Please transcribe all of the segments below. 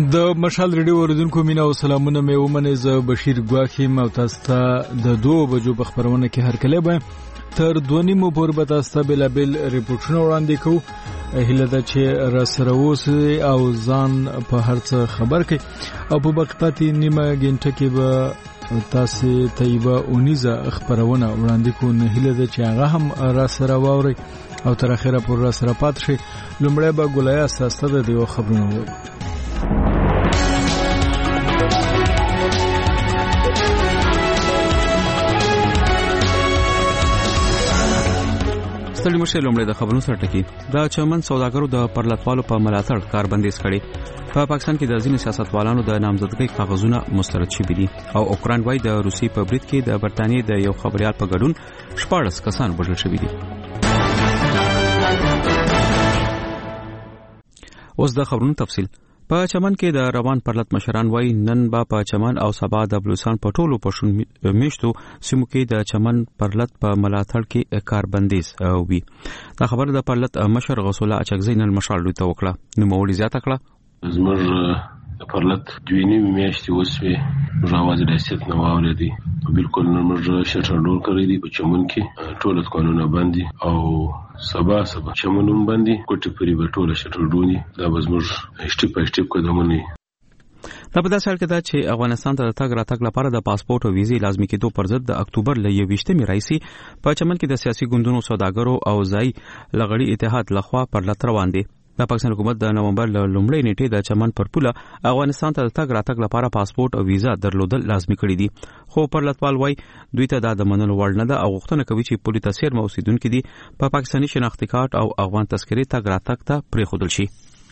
د مشال ریډیو اوریدونکو مینا او سلامونه مې ومنه. زه بشیر ګواخی او تاسو ته د 2 بجو په خبرونه کې هرکله به تر 2:30 پورې به تاسو ته بلابل ریپورتونه وړاندې کوو. هیله ده چې را سره اوسئ او ځان په هر څه خبر کړئ او په بقپاتي نیمه غنټه کې به تاسو طیبه اونیزه خبرونه وړاندې کوو. هیله ده چې هغه هم را سره واوري او تر اخره پورې را سره پات شي. لومړی به ګولیا ساسته د یو خبرونه وایي. ستړي مشه لومړی د خبرونو سره ټکی. د چمن سوداګرو د پرلطوالو په ملاتړ کاربندیز کړي. په پاکستان کې د ځینې سیاستوالانو د نامزدګۍ کاغذونه مسترد شوي دي او اوکران وايي د روسي په برید کې د برتانیې د یو خبريال په ګډون 14 کسان وژل شوي دي. اوس د خبرونو تفصیل. په چمن کې د روان پرلط مشران وای نن با په چمن او سبا د بلوچستان په ټولو پښون میشتو سیمو کې د چمن پرلط په ملاتړ کې کاربندیز وي. دا خبر د پرلط مشر غسول اچکزی نن مشال دوی ته وکړه. نو مولوی زیاته کړه زمر پرلط دوینی میاشتې وسوي راوځي د سیت نو اوریدي بالکل نو موږ شټر ډول کړی دی په چمن کې ټول قانون باندې او سبا چمنوم باندې کوټي پری به ټول شټر ډونی دا زموږ سټیپ قدمونه. دا په داسې حال کې دا چې افغانستان ته تګ راتګ لپاره د پاسپورت او ویزې لازمي کېدو پر ضد د اکتوبر ل 21 راځي په چمن کې د سیاسي ګوندونو سوداګرو او ځای لغړی اتحاد لخوا پرلط روان دي. د پاکستان حکومت د نومبر لومړۍ نیټې د چمن پر پوله افغانستان ته تګ راتګ لپاره پاسپورت او ویزا درلودل لازمي کړی دي. خو پرلطوال وای دوی ته د منلو وړ نه ده او غوښتنه کوي چې پولیس تسیر موسیدونکو دي په پاکستاني شناختی کارت او افغان تذکرې تګ راتګ ته پریښودل شي.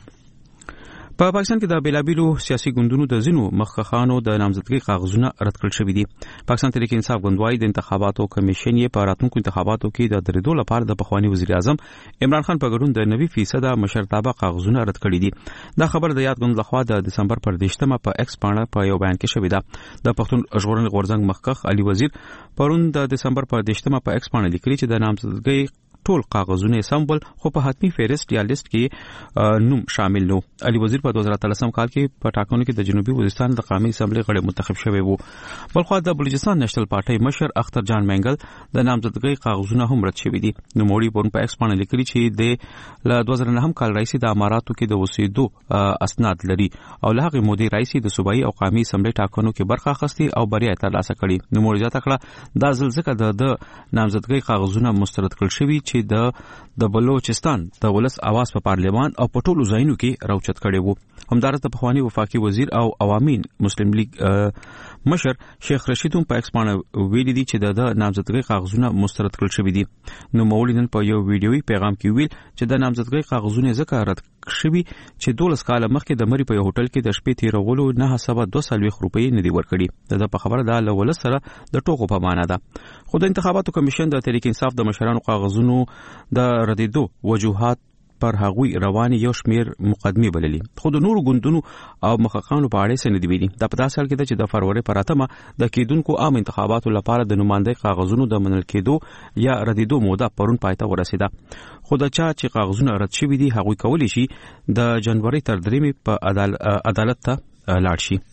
په پاکستان کې د بیلابیلو سیاسي ګوندونو د ځینو مخکخانو د نامزدګۍ کاغذونه رد کړل شوي دي. پاکستان تحریک انصاف ګوند د انتخاباتو کمیشن یې په راتلونکو انتخاباتو کې د درېدو لپاره د پخوانی وزیر اعظم عمران خان په ګډون د 90% مشرتابه کاغذونه رد کړي دي. دا خبر د یاد ګوند لخوا د دسمبر پر 18 په ایکس باندې په یو بیان کې شوی ده. د پښتون ژغورنې غورځنګ مخکخ علي وزیر پرون د دسمبر پر 18 په ایکس باندې لیکلي چې د نامزدګۍ ټول کاغذونه سمبل خو په حتمی فهرست یا لیست کې نوم شامل نو. علي وزیر په 2013 کال کې په ټاکنو کې د جنوبي وزیرستان د قومي اسمبلی غړی منتخب شوی وو. بلخو د بلوچستان نېشنل پارټي مشر اختر جان منګل د نامزدګۍ کاغذونه هم رد شوی دي. نو موړي پون په ایکس باندې لیکلي چې د 2009 کال رئیس د اماراتو کې د اوسېدو اسناد لري او له هغه مودې رئیس د صوبایي او قومي اسمبلی ټاکنو کې برخه اخیستي او بریا ترلاسه کړې. نو موړي ځکه کړه دا ځکه د نامزدګۍ کاغذونه مسترد کړل شوی چې د بلوچستان د ولس आवाज په پارلمان او په ټولو ځایونو کې راوچت کړي وو. همدارته په خواني وفاقي وزیر او عوامي مسلم لیگ مشر شیخ رشید هم په ایکس باندې ویلي دي چې د نامزدګۍ کاغذونه مسترد کړل شوی دي. نو مولوی په یو ویډیوي پیغام کې ویل چې د نامزدګۍ کاغذونه ځکه رد شوی چې 12 کال مخکې د مری په یو هوټل کې د شپې تیرولو 902 روپۍ نه دی ورکړي. د په خبره د لول سره د ټوکو په معنا ده. خو د انتخاباتو کمیشن د تحریک انصاف د مشرانو کاغذونو د ردیدو وجوهات پر هغوی رواني یو شمیر مقدمه بللي. خو د نورو ګوندونو او مخکخانو په اړه څه نه دی ویلي. د په داسې حال کې چې د فروری پر اتمه د کېدونکو عام انتخاباتو لپاره د نمائندګۍ کاغذونو د منل کېدو یا ردیدو موده پرون پایته ورسیده. خو د چا چې کاغذونه رد شوي دي هغوی کولی شي د جنوري تر 3 په عدالت ته لاړ شي.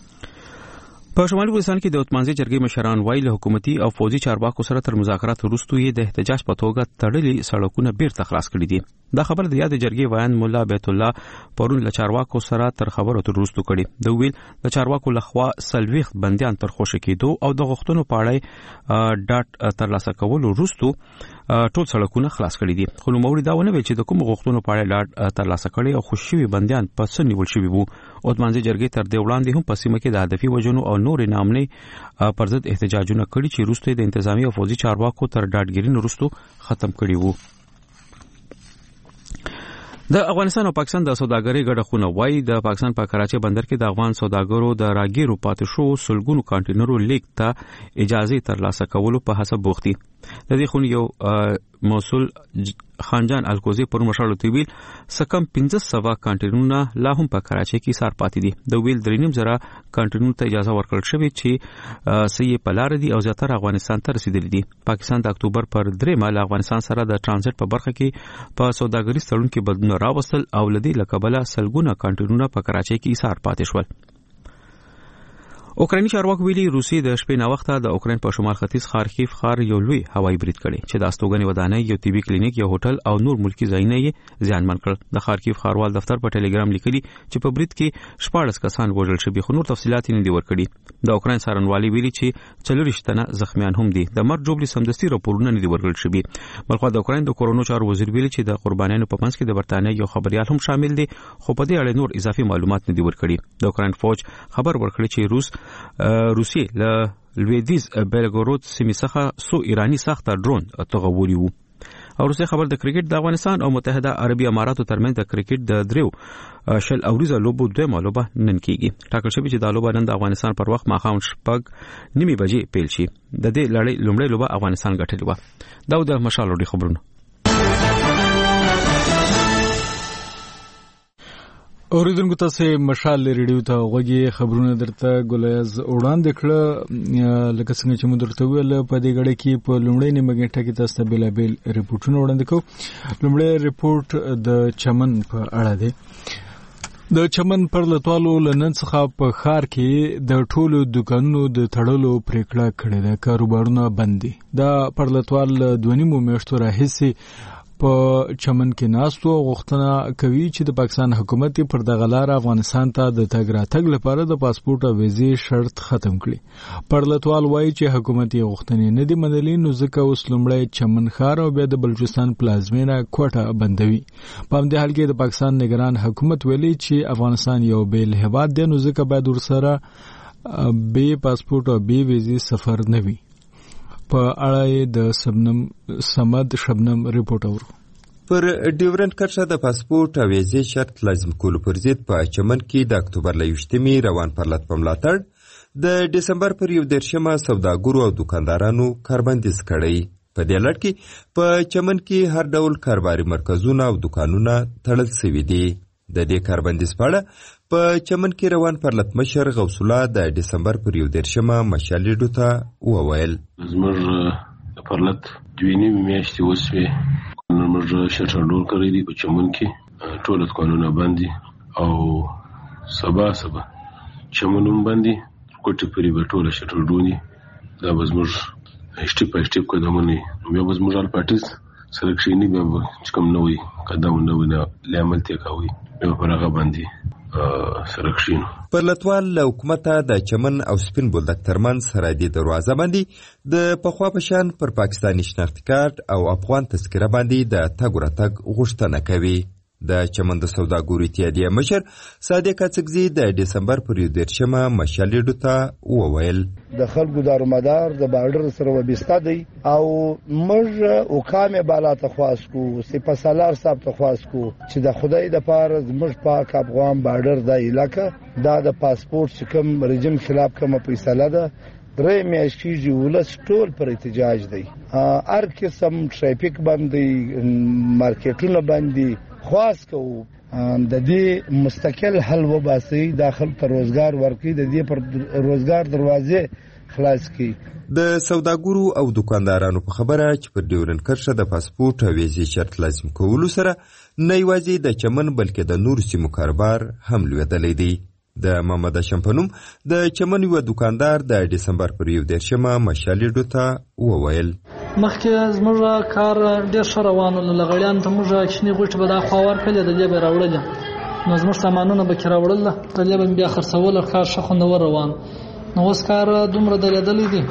په شمالي وزیرستان کې د اتمانځي جرګې مشران وایي له حکومتي او فوجي چارواکو سره تر مذاکرات وروسته یې د احتجاج په توګه تړلي سړکونه بیرته خلاص کړي دي. دا خبر د یاد جرګې وایان مولا بیت الله پرون له چارواکو سره تر خبرو تر وروسته کړي. د ویل د چارواکو لخوا سلويخ بنديان تر خوشی کېدو او د غوښتنو په اړه ډاټ ترلاسه کول وروسته ټول سړکونه خلاص کړي دي. خو نو موري دا ونه ویل چې د کوم غوښتنو په اړه ډاټ ترلاسه کړي او خوشي بنديان په څه نیول شوی وو. اتمانځي جرګې تر دې وړاندې هم په سیمه کې د هدفي وجونو او نور نامنې پر ضد احتجاجونه کړي چې وروسته د انتظامی او فوجي چارواکو تر ډاډګیري وروسته ختم کړي وو. د افغانستان او پاکستان د سوداګرۍ ګډه خونه وای د پاکستان په کراچي بندر کې د افغان سوداګرو د راګیرو پاتې شو سلګونو کانټینرو لیک ته اجازه ترلاسه کولو په حساب بوختي. د دې خون یو موصول خانجان الکوزی پر مشالو تیویل سکم 1500 کانټینرونه لا هم په کراچۍ کې سار پاتې دي. د ویل 3.5 کانټینرونو ته اجازه ورکړل شوې چې سې په لار دي او زیاتره افغانستان ته رسیدلي دي. پاکستان د اکتوبر پر 3 مال افغانستان سره د ترانزیت په برخه کې په سوداګریز تړون کې بدلون راوستل او لدی لکبله سلګونه کانټینرونه په کراچۍ کې سار پاتې شول. اوکراني چارواکو ویلي روسي د شپې نا وخته د اوکرين په شمال ختیځ خارکیف ښار یو لوی هوایي برید کړي چې د استوګنې ودانۍ یو طبي کلینیک یو هوټل او نور ملکی ځایونه یې زیانمن کړل. د خارکیف ښاروال دفتر په ټلګرام لیکلي چې په برید کې 14 کسان وژل شوي خو نور تفصيلات نه دي ورکړي. د اوکرين سارنوالي ویلي چې 40 تنه زخمیان هم دي. د مرګ جوړې سمدستي راپورونه نه دي ورکړل شوي. بلخو د اوکرين د کورونو چارو وزیر ویلي چې د قربانیانو په منځ کې د برتانیې یو خبريال هم شامل دي خو په دې اړه نور اضافي معلومات نه دي ورکړي. د اوکرين فوج خبر ورکړي چې روسي له لویدیز بیلګورود سیمې څخه سو ایرانی ساخته ډرون تغولی وو. او روسي خبر د کرکټ د افغانستان او متحده عربي اماراتو ترمنځ د کرکټ د دریو شل اوریزه لوبو دوه لوبه نن کیږي. ټاکل شوی چې د لوبه نن د افغانستان پر وخت ماښام 9:30 بجې پیل شي. د دې لړۍ لومړی لوبه افغانستان ګټلې و. دا د مشال لوډي خبرونه. اوریدونکو تاسو مشال ریډیو ته غوږی خبرونه درته ګولیاز وړاندې کړه. لکه څنګه چې مو درته ویل په دې غړي کې په لومړی نیمه غنټه کې تاسو ته بیلابل ریپورتونه وړاندې کوو. لومړی ریپورت د چمن په اړه دی. د چمن پر لټوالو لنن څخه په خار کې د ټولو دکانونو د تړلو پریکړه کړې ده. کاروبارونه بند دي. دا پر لټوال 2.5 میاشتو راهیسې په چمن کې ناستو غوښتنه کوي چې د پاکستان حکومت پر دغه لار افغانستان ته د تګ راتګ لپاره د پاسپورت او ویزې شرط ختم کړي. پرلتوال وایي چې حکومت یې غوښتنې نه دي منلي نو ځکه اوس لومړی چمن ښار او بیا د بلوچستان پلازمینه کوټه بندوي. په همدې حال کې د پاکستان نگران حکومت ویلي چې افغانستان یو بیل هیواد دی نو ځکه باید ورسره بې پاسپورت او بې ویزې سفر نه وي. په اړه د شبنم ریپورت اورو. پر ډیورنت کرښه د پاسپورت او ویزې شرط لازم کولو پر ضد په چمن کې د اکتوبر ل 28 روان پرلط په ملاتړ د دسمبر پر 11 سوداګرو او دکاندارانو کاربندیز کړی. په دې لړ کې په چمن کې هر ډول کاروباري مرکزونه او دکانونه تړل شوي دي. د دې کاربندیز په اړه په چمن کې روان پرلط مشر غوث الله د دسمبر پر 11 مشالېډو ته وویل زموږ پرلط 2.5 میاشتې وسوې نو موږ شټر ډول کړی دی په چمن کې ټول دکانونه بند دي او سبا چمنوم بند دي کوټه پرې به ټول شټر ډونی دا به زموږ هشټي قدمونه بیا به زموږ پارټیز سره کښینی بیا به کوم نوې قدمونه لامل ته کوي بیا په هغه باندې سره کښینو. پرلتوال له حکومته د چمن او سپین بولدک ترمنځ سرحدي دروازه باندې د پخوا په شان پر پاکستاني شناختي کارت او افغان تذکره باندې د تګ راتګ غوښتنه کوي. د چمن د سوداګرو اتحادیې مشر صادق اڅکزي د دسمبر پر 11 مشالېډو ته وویل د خلکو دارومدار د بارډر سره وبسته دی او موږ حکام بالا ته خواست کو سپه سالار صاحب ته خواست کو چې د خدای د پاره زموږ پاک افغان بارډر د علاقې دا د پاسپورت چې کوم رژیم خلاف کوم فیصله ده درې میاشتې کېږي ولس ټول پر احتجاج دی. هر قسم ټریفیک باندې مارکیټونه باندې خواست کوو د دې مستقل حل وباسي داخل ته روزګار ورکړي د دې پر روزګار دروازې خلاص کړي. د سوداګرو او دکاندارانو په خبره چې پر ډیورنت کرښه د پاسپورت او ویزې شرط لازم کولو سره نه یوازې د چمن بلکې د نور سیمو کاروبار هم لویدلی دی. د محمد هاشم په نوم د چمن یو دکاندار د دسمبر پر 11 مشالېډو ته وویل مخکې زموږ کار ډېر ښه روان و لغړیان ته موږ کښنې غوټې به دا خوا ورکړلې د دې به راوړلې نو زموږ سامانونه به کې راوړل د دې به بیا خرڅول کار ښه خوندور روان نو اوس کار دومره درېدلی دی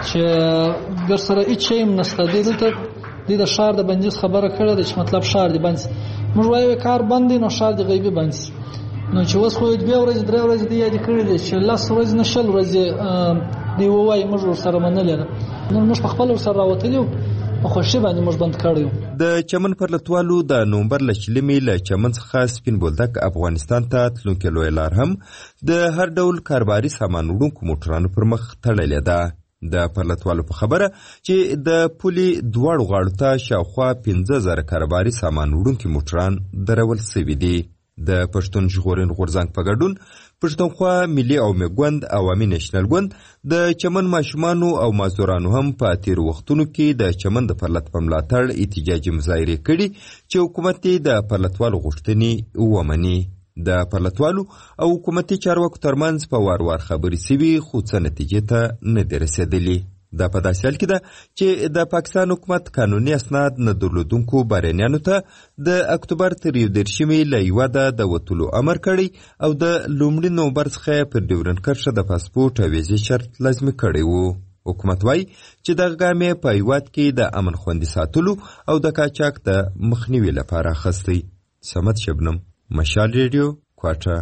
چې در سره هېڅ شی هم نشته دې د ښار د بندیز خبره کړې ده چې مطلب ښار دې بند شي موږ وایو کار بند دی نو ښار دې غیبي بند شي نو چې اوس خو 2 ورځې 3 ورځې دې یاد کړی دي چې 10 ورځې نه 10 ورځې دی وایي موږ سره منلې نو موږ په خپل سره راوتلیو په خوشي باندې موږ بند کړیو. د چمن پرلتوالو د نومبر لشلمي له چمن څخه سپین بولدک افغانستان ته تلونکې لوی لار هم د هر ډول کاروباري سامان وړونکو موټرانو پر مخ تړلې ده. د پرلتوالو په خبره چې د پولې دواړو غاړو ته شاوخوا 15,000 کاروباري سامان وړونکي موټران درول سوي دي. د پښتون ژغورنې غورځنګ په ګډون پښتونخوا ملي عوامي ګوند عوامي نېشنل ګوند د چمن ماشومانو او مازدورانو هم په تیر وختونو کې د چمن د پرلت په ملاتړ احتجاجي مظاهرې کړي چې حکومت د پرلتوالو غوښتنې ومني. د پرلتوالو او حکومتي چارواکو ترمنځ په وار وار خبرې سوي خو څه نتیجې ته نه دي رسېدلي. دا په داسې حال کې ده چې د پاکستان حکومت قانوني اسناد نه درلودونکو بهرنیانو ته د اکتوبر تر 31 له هیواده د وتلو امر کړی او د لومړي نومبر څخه پر ډیورنډ کرښه د پاسپورټ او ویزې شرط لازمي کړی و. حکومت وایي چې دغه ګام یې په هیواد کې د امن خوندي ساتلو او د قاچاق د مخنیوي لپاره اخیستی. صمد شبنم، مشال ریډیو، کوټه.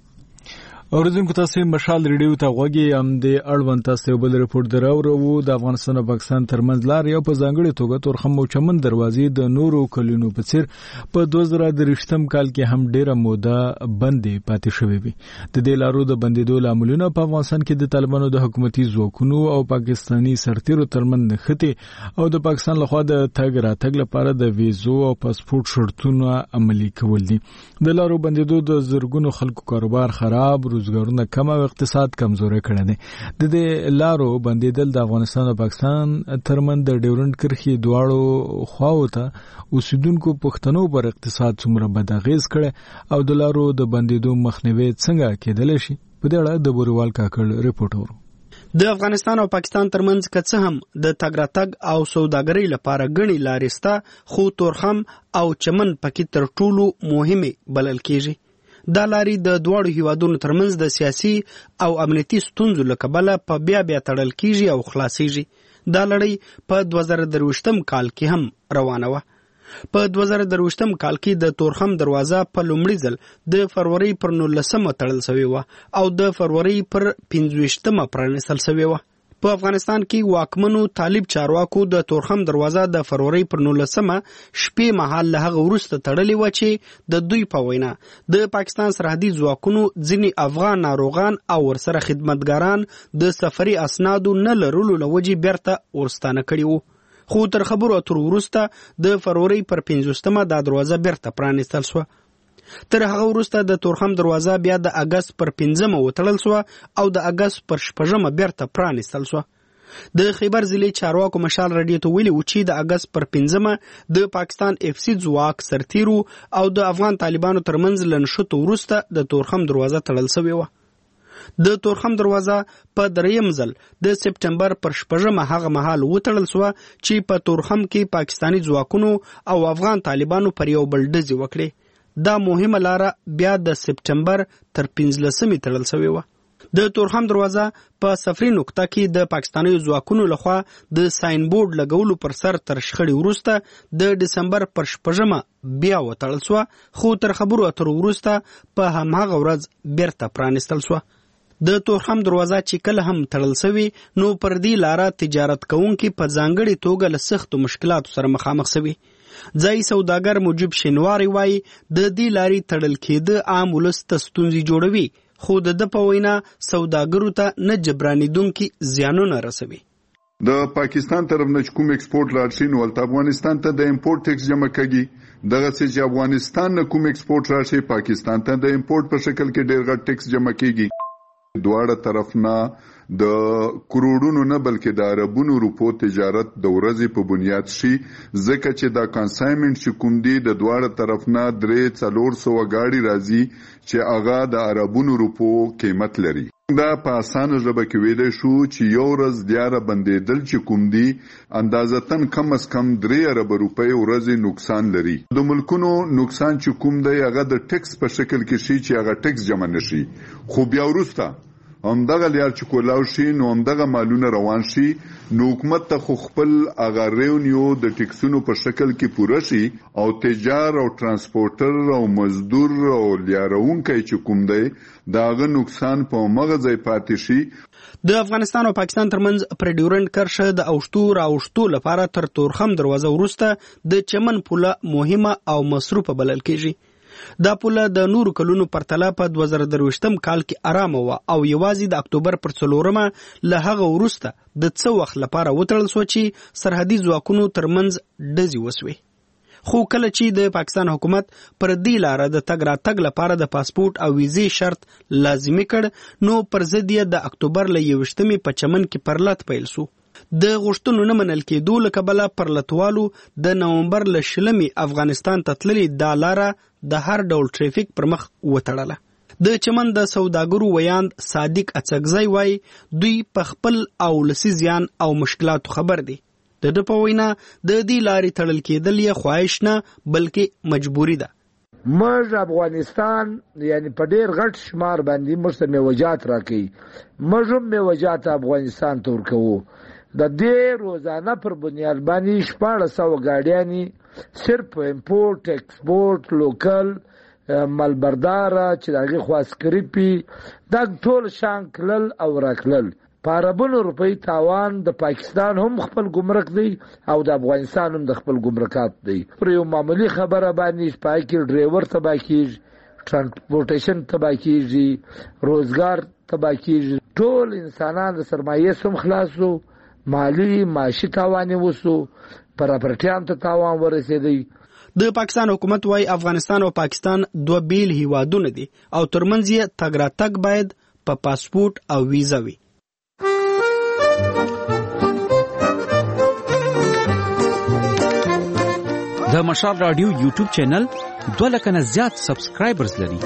اوریدونکو تاسو مشال ریډیو ته غوږی هم د اړوند تاسو بل رپورټ دراوړو. د افغانستان او پاکستان ترمنځ لار یو په ځانګړي توګه تورخم او چمن دروازې د نورو کلونو په څیر په 2023 کال کې هم ډیره موده بندې پاتې شوې وي. د دې لارو د بندیدو لاملونه په افغانستان کې د طالبانو د حکومتي ځواکونو او پاکستاني سرتیرو ترمنځ نښتې او د پاکستان لخوا د تګ راتګ لپاره د ویزو او پاسپورټ شرطونه عملي کول دي. د لارو بندیدو د زرګونو خلکو کاروبار خراب، روزګارونه کم او اقتصاد کمزوري کړی دی. د دې لارو بندیدل د افغانستان او پاکستان ترمنځ د ډیورنډ کرښې دواړو خواو ته اوسیدونکو پښتنو پر اقتصاد څومره بد اغیز کړي او د لارو د بندیدو مخنیوي څنګه کېدلی شي، په دې اړه د بوریوال کاکړ رپورټ ورو. د افغانستان او پاکستان ترمنځ که څه هم د تګ راتګ او سوداګرۍ لپاره ګڼې لارې شته، خو تورخم او چمن پکې تر ټولو مهمې بلل کېږي. دا لارې د دواړو هیوادونو ترمنځ د سیاسي او امنیتي ستونزو له کبله په بیا تړل کېږي او خلاصېږي. دا لړۍ په 2023 کال کې هم روانه وه. په 2023 کال کې د تورخم دروازه په لومړي ځل د فروری پر 19 تړل شوې وه او د فروری پر 25 پرانیستل شوې وه. په افغانستان کې واکمنو طالب چارواکو د تورخم دروازه د فروری پر 19 شپې مهال له هغه وروسته تړلې وه چې د دوی په وینا د پاکستان سرحدي ځواکونو ځینې افغان ناروغان او ورسره خدمتګاران د سفري اسنادو نه لرلو له وجې بیرته ورستانه کړي وو. خو تر خبرو اترو وروسته د فروری پر 15 دا دروازه بیرته پرانیستل شوه. تر هغه وروسته د تورخم دروازه بیا د اگست پر 15 وتړل شوه او د اگست پر 6 بیرته پرانیستل شوه. د خیبر ضلع چارواکو مشال رادیو ته ویلي و چې د اگست پر 15 د پاکستان اف سی ځواک سرتیرو او د افغان طالبانو ترمنځ له نښتو وروسته د تورخم دروازه تړل شوې وه. د تورخم دروازه په دریم ځل د سپټمبر پر 6 هغه مهال وتړل شوه چې په تورخم کې پاکستاني ځواکونو او افغان طالبانو پر یو بل ډزې وکړې. دا مهمه لاره بیا د سپټمبر تر 15 تړل شوې وه. د تورخم دروازه په سفري نقطه کې د پاکستاني ځواکونو لخوا د ساين بورډ لګولو پر سر تر شخړې وروسته د دسمبر پر 6 بیا وتړل شوه، خو تر خبرو اترو وروسته په هماغه ورځ بیرته پرانیستل شوه. د تورخم دروازه چې کله هم تړل شوې نو پر دې لاره تجارت کوونکي په ځانګړې توګه له سختو مشکلاتو سره مخامخ شوي. ځای سوداګر موجب شینواری وایي د دې لارې تړل کېده عام ولس ته ستونزې جوړوي، خو د په وینا سوداګرو ته نه جبرانېدونکي زیانونه رسوي. د پاکستان طرف نه کوم ایکسپورټ لاړ شي نو ولته افغانستان ته د امپورټ ټیکس جمع کړي. دغه چې افغانستان نه کوم ایکسپورټ راشي پاکستان ته د امپورټ په شکل کې ډېر غټ ټیکس جمع کیږي. دواړه طرف نه د کروڑونو نه بلکې د عربونو روپو تجارت د ورځې په بنیاد شي، ځکه چې دا کنسایمنت چې کوم دی د دواړه طرف نه 300-400 غاړي راځي چې هغه د عربونو روپو قیمت لري. دا په اسانه ژبه کې ویلی شو چې یو ورځ دیاره بندېدل چې کوم دی اندازتن کم از کم 3 ارب روپۍ ورځې نقصان لري. د ملکونو نقصان چې کوم دی هغه د ټیکس په شکل کې شي چې هغه ټیکس جمع نشي، خو بیا وروسته همدغه لیار چې کولاو شي نو همدغه مالونه روان شي نو حکومت ته خو خپل هغه ریونیو د ټیکسونو په شکل کې پوره شي او تجار او ترانسپورټر او مزدور او لیارونکی چې کوم دی دا هغه نقصان په مغه ځای پاتې شي. د افغانستان او پاکستان ترمنځ پر ډیورنډ کرښه د اوشتو راوشتو لپاره تر تورخم دروازه وروسته د چمن پوله مهمه او مصروفه بلل کېږي. دا پوله د نورو کلونو پرتله په 2023م کال کې آرامه وه او یوازې د اکتوبر پر 4مه له هغه وروسته د څه وخت لپاره وتړل شوه چې سرحدي ځواکونو ترمنځ ډزې وسوې. خو کله چې د پاکستان حکومت پر دې لاره د تګ راتګ لپاره د پاسپورت او ویزې شرط لازمي کړ نو پر ضد یې د اکتوبر له 21مې په چمن کې پرلت پیل شو. د غوښتنو نه منل کېدو له کبله پرلتوالو د نومبر له 20مې افغانستان ته تللې دا لاره د هر ډول ټریفیک پر مخ وتړله. د چمن د سوداګرو ویاند صادق اڅکزی وایي دوی په خپل او لسي زیان او مشکلاتو خبر دي. د ده په وینا د دې لارې تړل کېدل یې خواهش نه بلکې مجبوري ده. موږ افغانستان یعنی په ډیر غټ شمار باندې موږ ته میوجات راکوي. موږ هم میوجات افغانستان ته ورکوو. د دې روزانه پر بنیاد باندې 1400 ګاډیانې صرف امپورټ ایکسپورټ لوکل ملبرداره چې دغه خواسکري پی دا ټول شان کلل او راکلل په اربونو روپۍ تاوان د پاکستان هم خپل ګمرک دی او د افغانستان هم د خپل ګمرکات دی. پر یو معمولی خبره باندې پاکي ډرایور تبا کیږي ترانسپورټیشن تبا کیږي روزګار تبا کیږي ټول انسانان د سرمایې سم خلاصو مالی معاشي تاوان وسو پراپرټیان ته تاوان ورسېدی. د پاکستان حکومت وايي افغانستان او پاکستان دوه بیل هیوادونه دي او ترمنځ یې تګ راتګ باید په پاسپورت او ویزا وي. د مشال رادیو یوټیوب چینل 2 لک نه زیات سبسکرایبرز لري.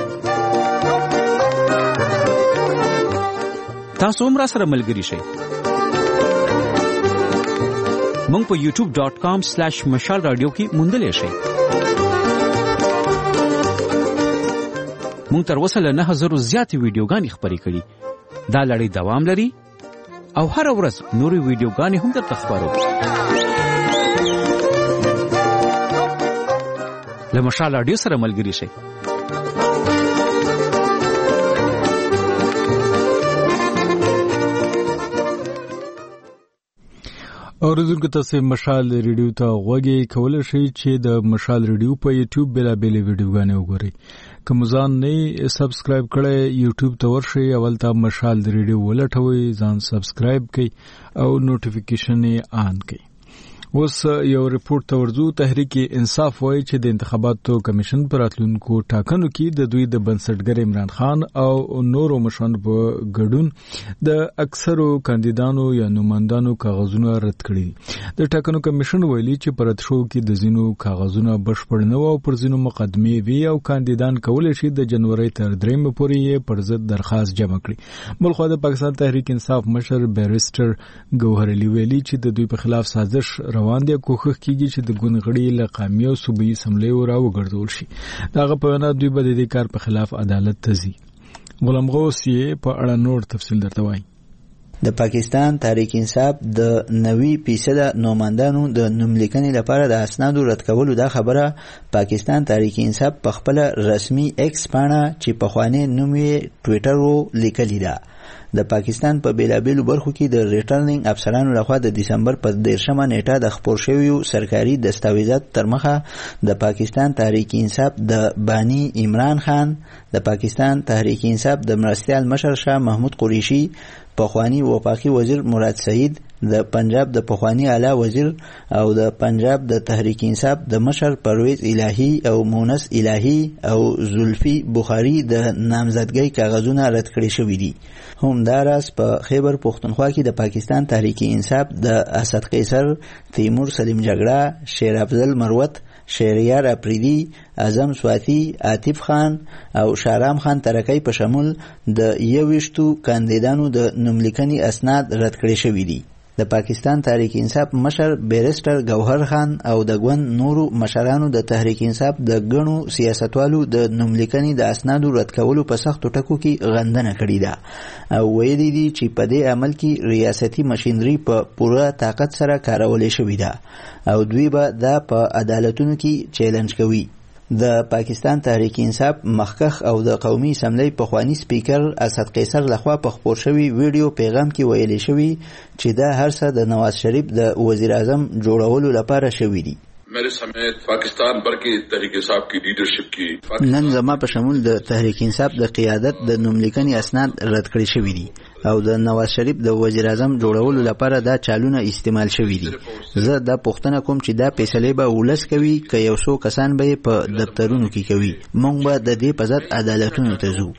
تاسو هم را سره ملګری شئ. مونږ په youtube.com/مشال رادیو کې موندلې شئ. مونږ تر اوسه له 9000 زیاتې ویډیوګانې خپرې کړي. دا لړۍ دوام لري او هر ورځ نورې ویډیوګانې هم درته خپرو. له مشال رادیو سره ملګری شئ. اوریدونکو تاسو مشال ریډیو ته غوږی کولای شئ چې د مشال ریډیو په یوټیوب بلابل ویډیوګانې وګورئ. کوم ځان نه سبسکرایب کړئ یوټیوب ته ورشئ اول ته مشال ریډیو ولټوئ ځان سبسکرایب کړئ او نوټیفیکیشن یې آن کړئ. اوس یو ریپورت ته ورځو. تحریک انصاف وایي چې د انتخاباتو کمیشن پر راتلونکو ټاکنو کې د دوی د بنسټګر عمران خان او نورو مشرانو په ګډون د اکثرو کاندیدانو یا نوماندانو کاغذونه رد کړي. د ټاکنو کمیشن ویلي چې پر رد شو کې د ځینو کاغذونه بشپړ نه او پر ځینو مقدمې وی او کاندیدان کولای شي د جنوري تر 3 پورې پر ضد درخواست جمع کړي. بلخو د پاکستان تحریک انصاف مشر بیرسټر ګوهر علي ویلي چې د دوی په خلاف سازش روان دي. کوښښ کیږي چې د ګوندغړي له قومي او صوبایي اسمبلی راوګرځول شي. دغه په وینا دوی به د دې کار په خلاف عدالت ته ځي. غلام غوث یې په اړه نور تفصیل درته وایي. د پاکستان تحریک انصاف د 90% نوماندانو د نوملیکنې لپاره د اسنادو رد کولو دا خبره پاکستان تحریک انصاف په خپل رسمي ایکس پاڼه چې په خواني نوم یې ټوئیټر و لیکلی ده. د پاکستان په بیلابیلو برخو کې د ریټرنینګ افسرانو لخوا د دسمبر په 13مه نیټه د خپور شویو سرکاري دستاویزات تر مخه د پاکستان تحریک انصاف د بانی عمران خان، د پاکستان تحریک انصاف د مرستیال مشر شاه محمود قریشي، پخوانی وفاقي وزیر مراد سعید، د پنجاب د پخوانی اعلی وزیر او د پنجاب د تحریک انصاف د مشر پرویز الهی او مونس الهی او زلفی بخاری د نامزدګۍ کاغذونه رد کړي شوي دي. همداراز په خیبر پختونخوا کې د پاکستان تحریک انصاف د اسد قیصر، تیمور سلیم جګړه، شیر افضل مروت، شهریار اپریدی، اعظم سواتی، عاطف خان او شارام خان ترکی په شمول د 21 کاندیدانو د نوملیکنې اسناد رد کړي شوي دي. د پاکستان تحریک انصاف مشر بیرسټر ګوهر خان او د ګوند نورو مشرانو د تحریک انصاف د ګڼو سیاستوالو د نوملیکنې د اسنادو رد کولو په سختو ټکو کې غندنه کړې ده او ویلي دي چې په دې عمل کې ریاستي ماشینري په پوره طاقت سره کارولې شوې ده او دوی به دا په عدالتونو کې چیلنج کوي. د پاکستان تحریک انصاف مخکخ او د قومي اسمبلی پخوانی سپیکر اسد قیصر لخوا په خپور شوی ویډیو پیغام کې ویلي شوی چې دا هر څه د نواز شریف د وزیر اعظم جوړولو لپاره شوی دي. मेरे समेत पाकिस्तान भर की तहरीक इंसाफ की लीडरशिप की نن زما په شمول د تحریک انصاف د قیادت د نوملیکنې اسناد رد کړی شوی دي او د نواز شریف د وزیر اعظم جوړولو لپاره دا چالونه استعمال شوی دي. زه دا پوښتنه کوم چې دا فیصله به ولس کوي که یو څو کسان به په دفترونو کې کوي. موږ به د دې په ضد عدالتونو ته ځو.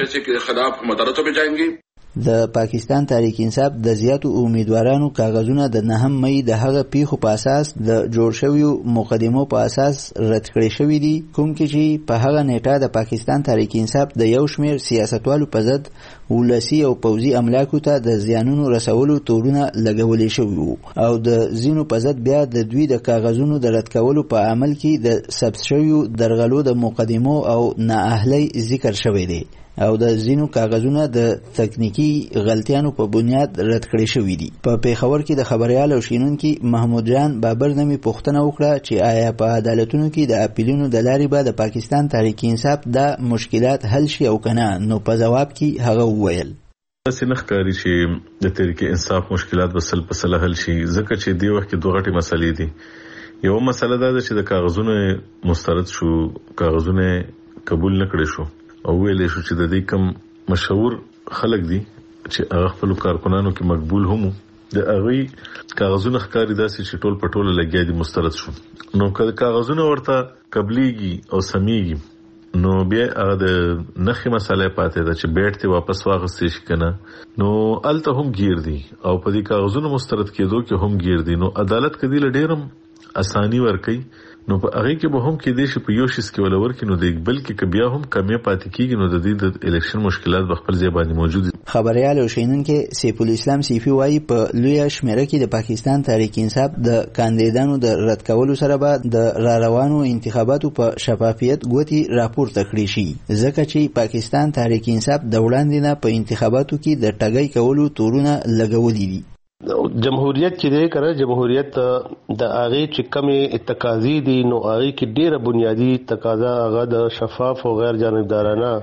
د پاکستان تحریک انصاف د زیاتو امیدوارانو کاغذونه د 9 مې د هغه پیښو په اساس د جوړ شویو مقدمو په اساس رد کړی شوی دي، کوم کې چې په هغه نیټه د پاکستان تحریک انصاف د یو شمېر سیاستوالو په ضد ولسی او پوځي املاکو ته د زیانونو رسولو تورونه لګولې شوي وو او د ځینو په ضد بیا د دوی د کاغذونو د رد کولو په عمل کې د ثبت شویو درغلو د مقدمو او نااهلۍ ذکر شوی دی او د ځینو کاغذونه د تکنیکی غلطیانو په بنیاد رد کړی شوي دي. په پیښور کې د خبریال او شینونکي محمود جان بابر نومي پوښتنه وکړه چې آیا په عدالتونو کې د اپیلونو د لارې به د پاکستان تحریک انصاف دا مشکلات حل شي او کنه؟ نو په جواب کې هغه وویل داسې نه ښکاري چې د تحریک انصاف مشکلات به سل په سل حل شي، ځکه چې دې وخت کې دوه غټې مسلې دي. یو مسله دا ده چې د کاغذونو مسترد شو، کاغذونه قبول نه کړی شو او ویلې شو چې د دې کم مشهور خلک دي چې هغه خپل کارکونانو کې مقبول هم د هغه کاغذونه ښکاری داسې چې ټول پټول لګیا دي مسترد شو. نو کله کاغذونه ورته قبليږي او سميږي نو بیا هغه د نخې مسله پاتې ده چې بیٹ ته واپس واغستې شي کنه، نو الته هم گیر دي او په دې کاغذونو مسترد کېدو کې هم گیر دي. نو عدالت کدي لډیرم اسانی ورکي نو په هغه کې به هم کې دي چې په یو شیس کې ولور کې نو د بلکې کبیا هم کمې پاتې کیږي نو د دې د الیکشن مشکلات په خپل ځای باندې موجود دي. خبريال او شینونکي سیف الاسلام سیفی وایي په لوی شمیره کې د پاکستان تحریک انصاف د کاندیدانو د رد کولو سره به د را روانو انتخاباتو په شفافیت ګوتی راپورته کړی شي، ځکه چې پاکستان تحریک انصاف د وړاندې نه په انتخاباتو کې د ټګۍ کولو تورونه لګولي دي. جمهوریت چې دی کنه، جمهوریت د هغه چې کمی تقاضی دي نو هغه کې ډیره بنیادی تقاضا هغه د شفاف او غیر جانبدارانه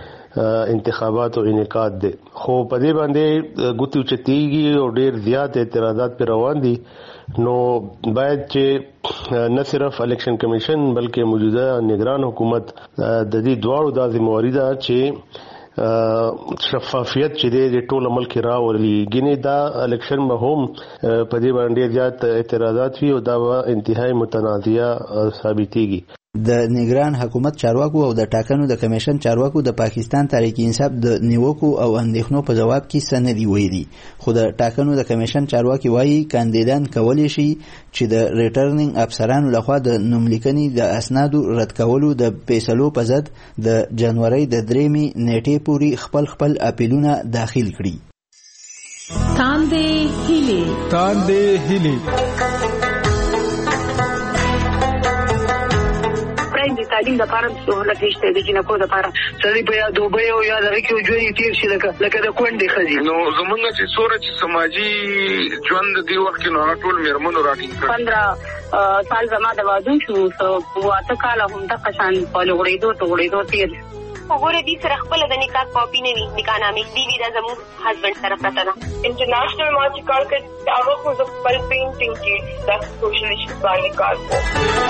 انتخابات او انعقاد دي، خو په دې باندې ګوتو چتیږي او ډیر زیات اعتراضات پر روان دي. نو باید چې نه صرف الیکشن کمیشن بلکې موجوده نگران حکومت د دې دواړو د ذمہواری ده چې شفافیت چې د ټول ملک راولي. ګینه دا الیکشن به هم په دې باندې زیات اعتراضات وي او دا انتهایی متنازعه ثابتېږي. د نگران حکومت چارواکو او د ټاکنو د کمیشن چارواکو د پاکستان تحریک انصاف د نیوکو او اندېښنو په جواب کې سندې ویلي، خو د ټاکنو د کمیشن چارواکي وایي کاندیدان کولی شي چې د ریټرنینګ افسرانو لخوا د نوملیکنې د اسنادو رد کولو د فیصلو په ضد د جنوري د 3 نیټې پورې خپل اپیلونه داخل کړي. تاندې هیلې د تعلیم د لپاره سہولت نشته د جنکو د لپاره سړي په یا دوبه او یا دغه کې ژوند تیر شي لکه د کونډې خزي. نو زمونږ چې سورج سماجی ژوند دی وخت نو ټول میرمنو راټینګ کړ 15 سال زما د وادو شو واته کال هم د قشان په لوړېدو تیر وګوره دې سره خپل د نکاح کاپی نه وي، نکاح نامې دی دا زموږ هسبند سره پته ده. انټرنیشنل ما چې کار کوي هغه خو د خپل پینټینګ کې د سوشلیست باندې کار کوي.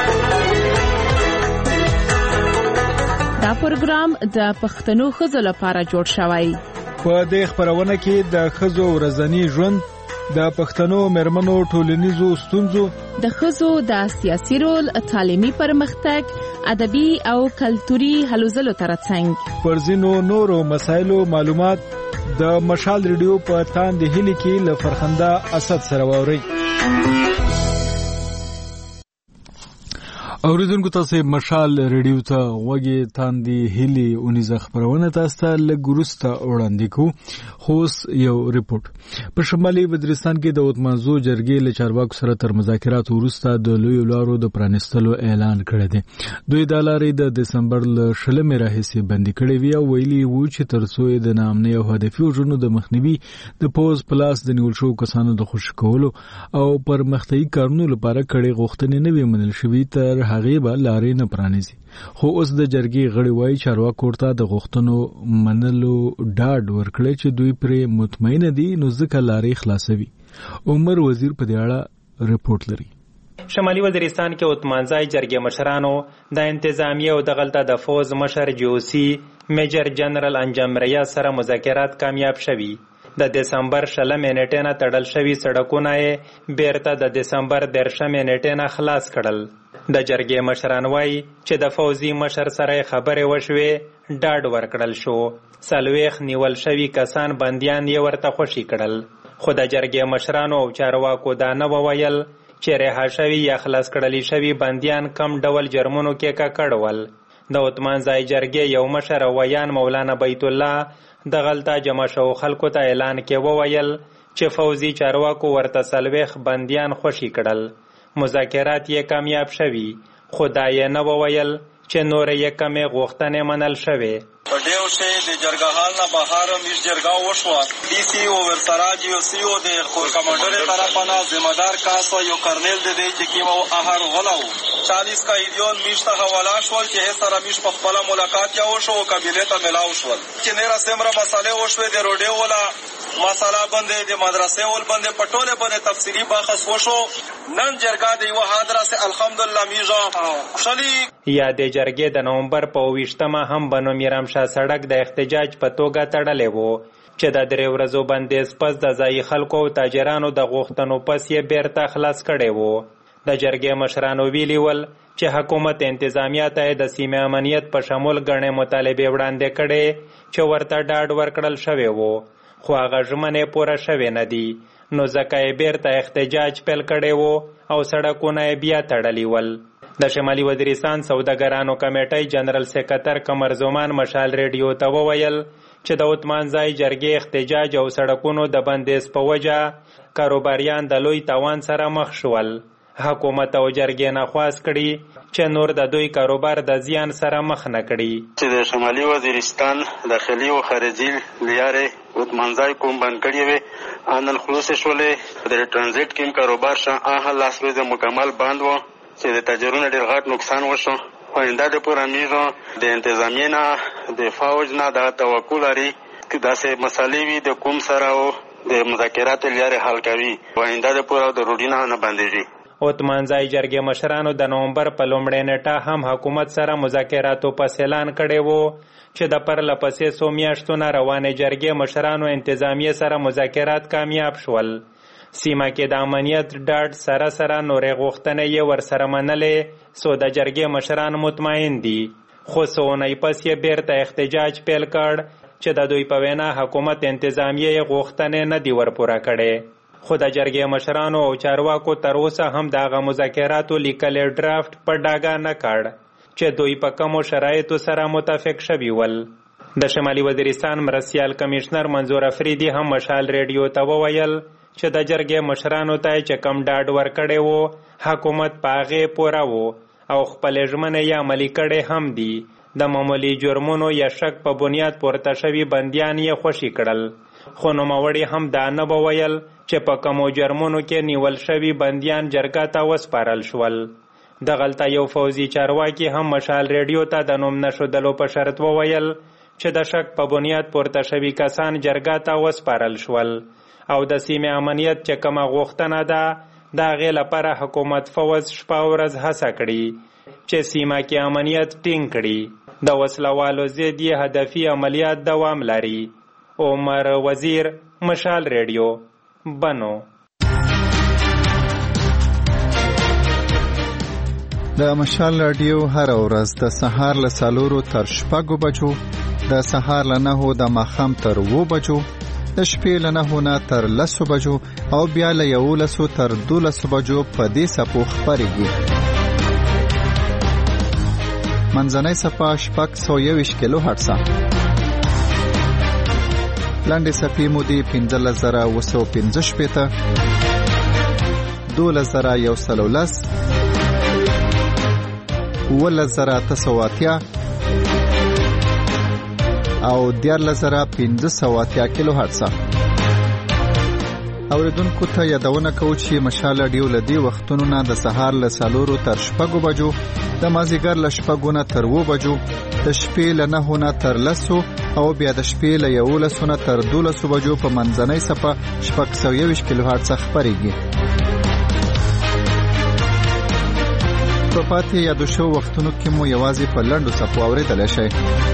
دا پروګرام د پښتنو ښځو لپاره جوړ شوی. په دې خبرونه کې د ښځو ورځنی ژوند، د پښتنو مېرمنو ټولنیزو ستونزو، د ښځو د سیاسي رول، تعلیمي پرمختګ، ادبي او کلتوري هلو ځلو ترڅنګ پر ځینو نورو مسایلو معلومات د مشال ریډیو په تاندې هیلې کې له فرخنده اسد سره واوري. اوریدونکو تاسو مشال ریډیو ته وګي تاندې هیلي اونیزه خبرونه تاسو ته لګورسته وړاندې کو. خوس یو ریپورت په شمالي وزیرستان کې د وتمنځو جرګې له چارواکو سره تر مذاکرات وروسته د لوی لارو د پرانستلو اعلان کړی دی. دوی د لارې د دسمبر ل 16 راهیسې بندي کړې وی او ویلي وو چې ترڅو د نامنې او هدفي وژنو د مخنیوي د پوز پلاس د نیول شو کسانو د خوشی کولو او پرمختګي کارونو لپاره کړي غوښتنې نه وي منل شوې تر هغه به لارې نه پرانیزي. خو اوس د جرګې غړي وایي چارواکو ورته د غوښتنو منلو ډاډ ورکړي چې دوی پرې مطمئن دي نو ځکه لارې خلاصوي. عمر وزیر په دې اړه ریپورت لري. شمالي وزیرستان کې اتمانځای جرګې مشرانو د انتظامیه او دغلته د فوز مشر جیوسی میجر جنرال انجم ریاض سره مذاکرات کامیاب شوي. د دسمبر 16 نیټې نه تړل شوي سړکونه یې بیرته د دسمبر 13 نیټې نه خلاص کړل. د جرګې مشران وایي چې د فوزي مشر سره خبرې وشوې، ډاډ ورکړل شو. 40 نیول شوي کسان بندیان یې ورته خوشي کړل. خو د جرګې مشرانو او چارواکو دا نه وویل چې رها شوي یا خلاص کړلی شوي بندیان کم ډول جرمونو کې ککړ ول. د اتمانځای جرګې یو مشر ویان مولانا بیت الله دغلته جمع شو خلکو ته اعلان کې وویل چې فوزي چارواکو ورته 40 بندیان خوشي کړل. مذاکرات یې کامیاب شوي، خو دا یې نه وویل چې نور یې کمې غوښتنې منل شوې. په ډیو شی د جرګهال نه بهر میش جرګه وشوه. ډي سي او ورسره جی او سی او د خور کمانډر طرفه نه ذمہ دار کاس یو کرنل د دې چې کیمو اهر غلاو 40 قیدیان میش ته حواله شول چې سره میش په خپل ملاقات یا وشو او قبيله ته ملاو شول چې نه سمره مسالې وشوي د روډیو ولا مساله باندې د مدرسې ول باندې پټوله باندې تفصیلی بحث وشو. نن جرګه د یو حاضر سه الحمدلله میجا شلی یا د جرګې د نومبر په 20مه هم بنو میرام شاه سړک د احتجاج په توګه تړلې وو چې د 3 ورځو بندیز پس د ځای خلکو او تاجرانو د غوښتنو پس یې بیرته خلاص کړی وو. د جرګې مشرانو ویلي ول چې حکومت انتظامیه ته د سیمې امنیت په شمول ګڼې مطالبې وړاندې کړې چې ورته ډاډ ورکړل شوی وو، خو هغه ژمنې پوره شوې نه دي. نو ځکه یې بیرته احتجاج پیل کړی وو او سړکونه یې بیا تړلي ول. د شمالي وزیرستان سوداګرانو کمیټۍ جنرال سکرټر قمر زمان مشال ریډیو ته وویل چې د اتمانځای جرګې احتجاج او سړکونو د بندیز په وجه کاروباریان د لوی تاوان سره مخ شول. حکومت او جرګې نه خواست کړي چې نور د دوی کاروبار د زیان سره مخ نه کړي. چې د شمالي وزیرستان داخلي او خارجي لیارې اتمانځای کوم بند کړي وي ان الخلوص شولې د ټرانزیت کیم کاروبار شه آه لاس ورځې مکمل بند و چې د تاجرونو ډېر غټ نقصان وشو. آینده د پوره میزو د انتظامیې نه د فوج نه د توقع لري چې داسې مسالې وي د کوم سره او د مذاکرات لارې حل کوي. آینده د پوره د روډینه نه بندېږي. اتمانځای جرګې مشرانو د نومبر په لومړۍ نیټه هم حکومت سره مذاکراتو پس اعلان کړی وو چې د پرله پسې څو میاشتو نه روانې جرګې مشرانو انتظامیې سره مذاکرات کامیاب شول. سیمه کې د امنیت ډاډ سره سره نورې غوښتنې یې ورسره منلې، سو د جرګې مشران مطمئن دي. خو څو اونۍ پس یې بیرته احتجاج پیل کړ چې د دوی په وینا حکومت انتظامیې یې غوښتنې نه دي ورپوره کړې. خو د جرګې مشرانو او چارواکو تر اوسه هم د هغه مذاکراتو لیکلی ډرافټ په ډاګه نه کړ چې دوی په کومو شرایطو سره متفق شوي ول. د شمالي وزیرستان مرستیال کمشنر منظور افریدي هم مشال ریډیو ته وویل چې د جرګې مشرانو ته چې کم ډاډ ورکړی وو حکومت په هغې پوره وو او خپلې ژمنې یې عملي کړې هم دي. د معمولي جرمونو یا شک په بنیاد پورته شوي بندیان یې خوشي کړل. خو نوموړي هم دا نه وویل چې په کومو جرمونو کې نیول شوي بندیان جرګه ته وسپارل شول. دغلته یو فوزي چارواکي هم مشال ریډیو ته د نوم نښودلو په شرط وویل چې د شک په بنیاد پورته شوي کسان جرګه ته وسپارل شول او د سیمې امنیت چې کومه غوښتنه ده د هغې لپاره حکومت فوز شپه ورځ هڅه کړي چې سیمه کې امنیت ټینګ کړي. د وسلوالو ضد یې هدفي عملیات دوام لري. عمر وزیر، مشال ریډیو، بنو. د مشال رادیو هر ورځ د سهار له 4 تر 6 بجو، د سهار له 9 د ماښام تر 2 بجو، د شپې له 9 نه تر 10 بجو او بیا له 11 تر 12 بجو په دې سپو خبرېږي. منځنۍ صفحه 621 کیلو هرتز، لنډې صفحې مودې 15915 12110 11980 او 14580 کیلو هرتز. اوریدونکو ته یادونه کوو چې مشال رادیو لدی وختونو نه د سهار له 4 تر 6 بجو، د مازیګر له 6 نه تر 2 بجو، د شپې له 9 نه تر 10 او بیا د شپې له 11 نه تر 12 بجو په منځنۍ صفحه 621 کیلو هرتز خبرېږي. په پاتې یادو شو وختونو کې مو یوازې په لنډو څپو اورېدلی شئ.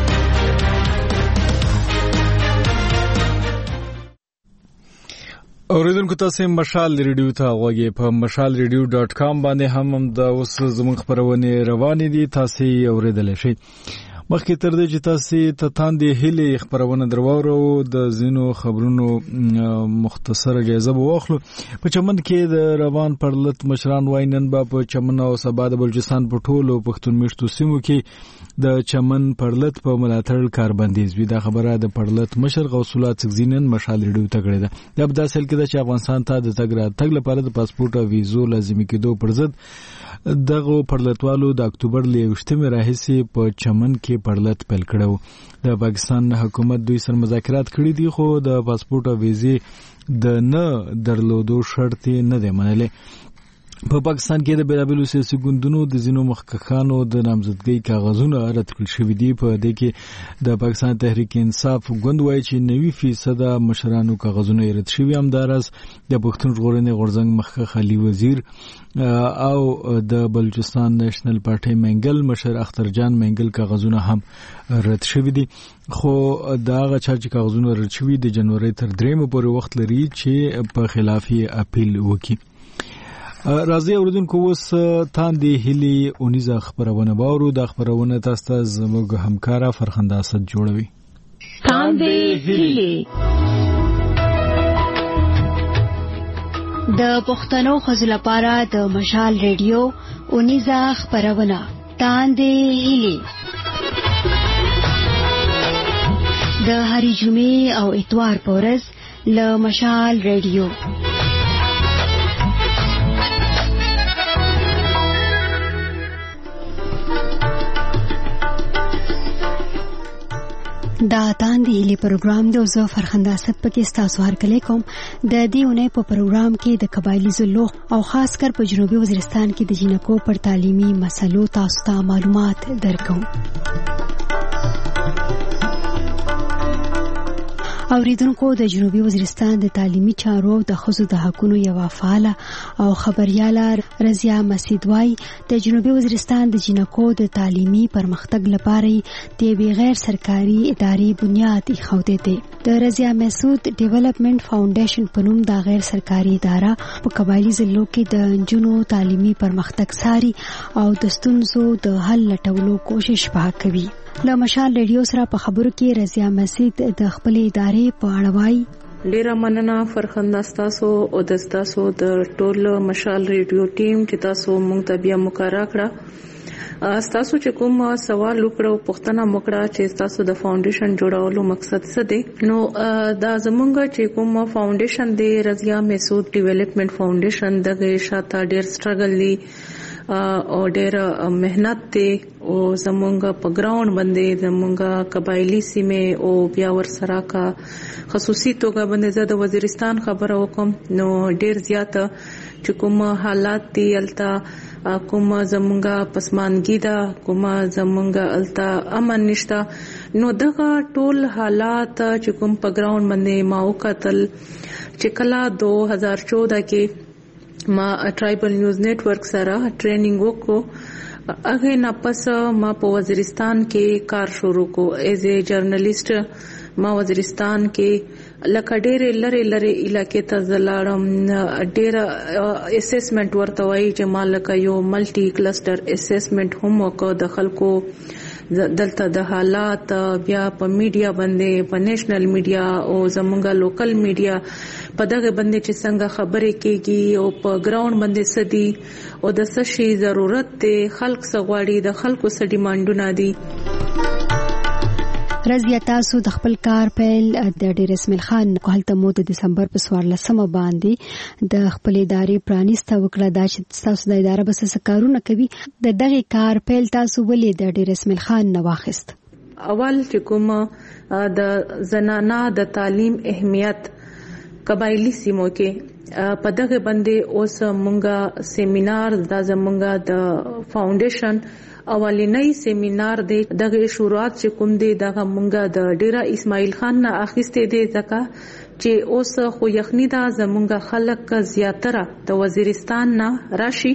اوریدونکو تاسو مشال ریډیو ته غوږی په mashalradio.com باندې هم د اوس زموږ خبرونه روانې دي، تاسو اوریدلی شئ. مخکې تر دې چې تاسو ته تاندې هلي خبرونه درواورو د زینو خبرونو مختصره جایزه واخلو. په چمن کې د روان پرلط مشران واینن با په چمن او سبا د بلوچستان په ټولو پښتون میشتو سیمو کې د چمن پرلط په ملاتړ کاربندیز وی. دا خبره د پرلط مشر غوث الله څکزینن مشال ریډیو ته کړې ده. د ابداسل کې چې افغانستان ته د تګ لپاره د پاسپورت او ویزو لازمي کېدو پر ضد دغه پرلطوالو د اکتوبر ل 28 راهیسې په چمن کې پرلط پیل کړو. د پاکستان حکومت دوی سره مذاکرات کړي دي، خو د پاسپورت او ویزې د نه درلودو شرط نه دی منلې. په پاکستان کې د بیلابیلو سیاسي ګوندونو د ځینو مخکښانو د نامزدګۍ کاغذونه رد کړل شوي دي. په دې کې د پاکستان تحریک انصاف ګوند وایي چې 90% مشرانو کاغذونه رد شوي. همداراز د پښتون ژغورنې غورځنګ مخکښ علي وزیر او د بلوچستان نېشنل پارټي منګل مشر اختر جان منګل کاغذونه هم رد شوي دي. خو دا هغه چا چې کاغذونه رد شوي د جنوري تر 3 پورې وخت لري چې په خلاف یې اپیل وکړي. راځي اوریدونکو اوس تاندې هلي اونیزه خبرونه باورو. د خبرونه تاسو ته زموږ همکارا فرخنده اسد جوړوي. تاندې هلي د پښتنو خزل لپاره د مشال ریډیو اونیزه خبرونه تاندې هلي د هری جمعې او اتوار پورز ل مشال ریډیو. دا تاندې هلي پروګرام د زو فرخنده اسد پکې تاسو هر کله کوم د دې اونۍ په پروګرام کې د قبایلی ضلعو او خاص کر په جنوبي وزیرستان کې د جنکو پر تعلیمي مسلو تاسو ته معلومات درکوم. اوریدونکو د جنوبي وزیرستان د تعلیمي چارو د ښځو د حقوقو یو فعال او خبرياله رضیا مسعود وايي د جنوبي وزیرستان د جنکو د تعلیمي پرمختګ لپاره د غیر سرکاري ادارې بنیاد ایښودل دي. د رضیا مسعود ډیولپمنٹ فاونډیشن په نوم د غیر سرکاري اداره په قبایلی ضلعو کې د جنونو تعلیمي پرمختګ ساري او د ستونزو د حل لټولو کوشش وکوي. له مشال ریډیو سره په خبرو کې رضیا مسعود د خپل ادارې په اړه وایي. ډیره مننه فرخنده تاسو او د تاسو د ټول مشال ریډیو ټیم چې تاسو مونږ ته بیا مقرره کړه. تاسو چې کوم سوال وکړو پوښتنه وکړه چې تاسو د فاونډیشن جوړولو مقصد څه دی، نو دا زمونږ چې کوم فاونډیشن دی رضیا مسعود ډیولپمنٹ فاونډیشن دغه شاته ډیر سټرګل دی او ډېر مهنت دی او زمونږ په ګراوند باندې زمونږ قبایلی سیمه او بیا ور سره کا خصوصي توګه باندې زه د وزیرستان خبره وکم. نو ډېر زیات چې کوم حالات دی التا کوم زمونږ پسمانګی دا کوم زمونږ التا امن نشتا، نو دغه ټول حالات چې کوم په ګراوند باندې ما وکتل چې کله 2014 کې ما ټرایبل نیوز نیټورک سره ټریننګ وکړو. هغه نه پس ما په وزیرستان کې کار شروع کو ایز ا جرنالیست. ما وزیرستان کې لکه ډېر لری علاقې ته زلاړم. ډېر اسسمنت ورته وایي چې ما لکه یو ملټي کلسټر اسسمنت هم وکړ د خلکو دلته د حالات بیا په میډیا باندې په نېشنل میډیا او زمونږه لوکل میډیا په دغه باندې چې څنګه خبرې کېږي او په ګراوند باندې سدي او د څه شي ضرورت دی، خلک څه غواړي، د خلکو څه ډیمانډونه دي. رضیا تاسو د خپل کار پیل د ډیر اسماعیل خان هلته مو د دسمبر په 14 باندې د خپل ادارې پرانیسته وکړه. دا چې تاسو د اداره بس کارونه کوي، د دغه کار پیل تاسو ولې د ډیر اسماعیل خان نه واخیست؟ اول چې کوم د زنانه د تعلیم اهمیت قبایلی سیمو کې په دغه باندې اوس مونږه سیمینار د زمونږه د فاونډیشن اولینی سیمینار دی. دغه شروعات چې کوم دی دغه مونږه د ډیره اسماعیل خان نه اخیسته دی ځکه چې اوس خو یخنی دا زمونږه خلک زیاتره د وزیرستان نه راشي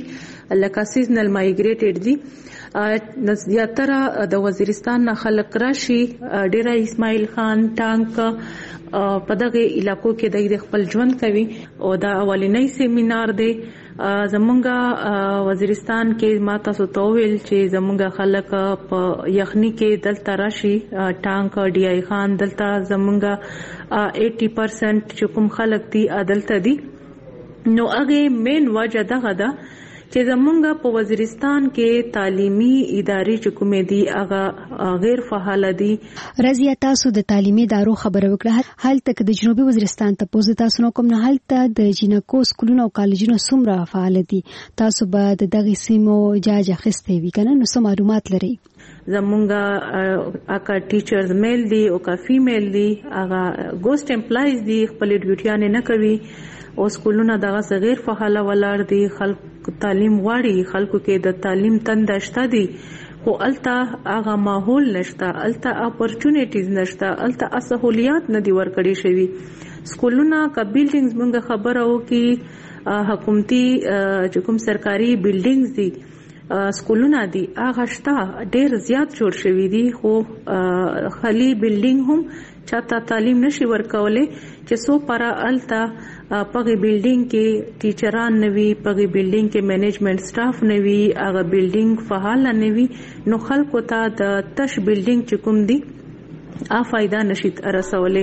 لکه سیزنل مایګریټډ دي. زیاتره د وزیرستان نه خلک راشي، ډیره اسماعیل خان ټانک په دغه علاقو کې د خپل ژوند کوي او دا اولنۍ سیمینار دی. زمونږ وزیرستان کې ما تاسو ته ویل چې زمونږ خلک په یخني کې دلته راشي، ټانک ډي آی خان دلته زمونږ 80% چې کوم خلک دي دلته دي. نو هغه مین وجه دغه ده چې زمونږ په وزیرستان کې تعلیمي ادارې چې کومې دي هغه غیر فعال دي. رضیا تاسو د تعلیمي ادارو خبره وکړه، هلته د جنوبي وزیرستان ته پوز تاسو نو کوم نه هلته د جنکو سکولونو او کالجونو څومره فعال دي؟ تاسو به د دغه سیمو جاج اخیستې وي کنه، نو څه معلومات لري؟ زمونږ اکا ټیچرز میل دي او کا فیمیل دي، هغه ګوست امپلایز دي، خپل ډیوټیانه نه کوي او سکولونه دغه غیر فعال ولر دي. خلک تعلیم غواړي، خلکو کې د تعلیم تنده شته دي، خو الته هغه ماحول نشته، الته اپورچونټیز نشته، الته سہولیات نه دي ورکړي شوی. سکولونه کا بیلډینګز موږ خبره وکي، حکومتي چې کوم سرکاري بیلډینګز دي سکولونه دي هغه شته ډیر زیات جوړ شوی دي، خو خالی بیلډینګ هم چاته تعلیم نشي ورکولای چې سو پر الته پغه بیلډینګ کې ټیچران نوي، پغه بیلډینګ کې مینجمنت سټاف نوي، هغه بیلډینګ فعال نوي، نو خلکو ته د تش بیلډینګ چې کوم دي فائدہ نشي رسولای.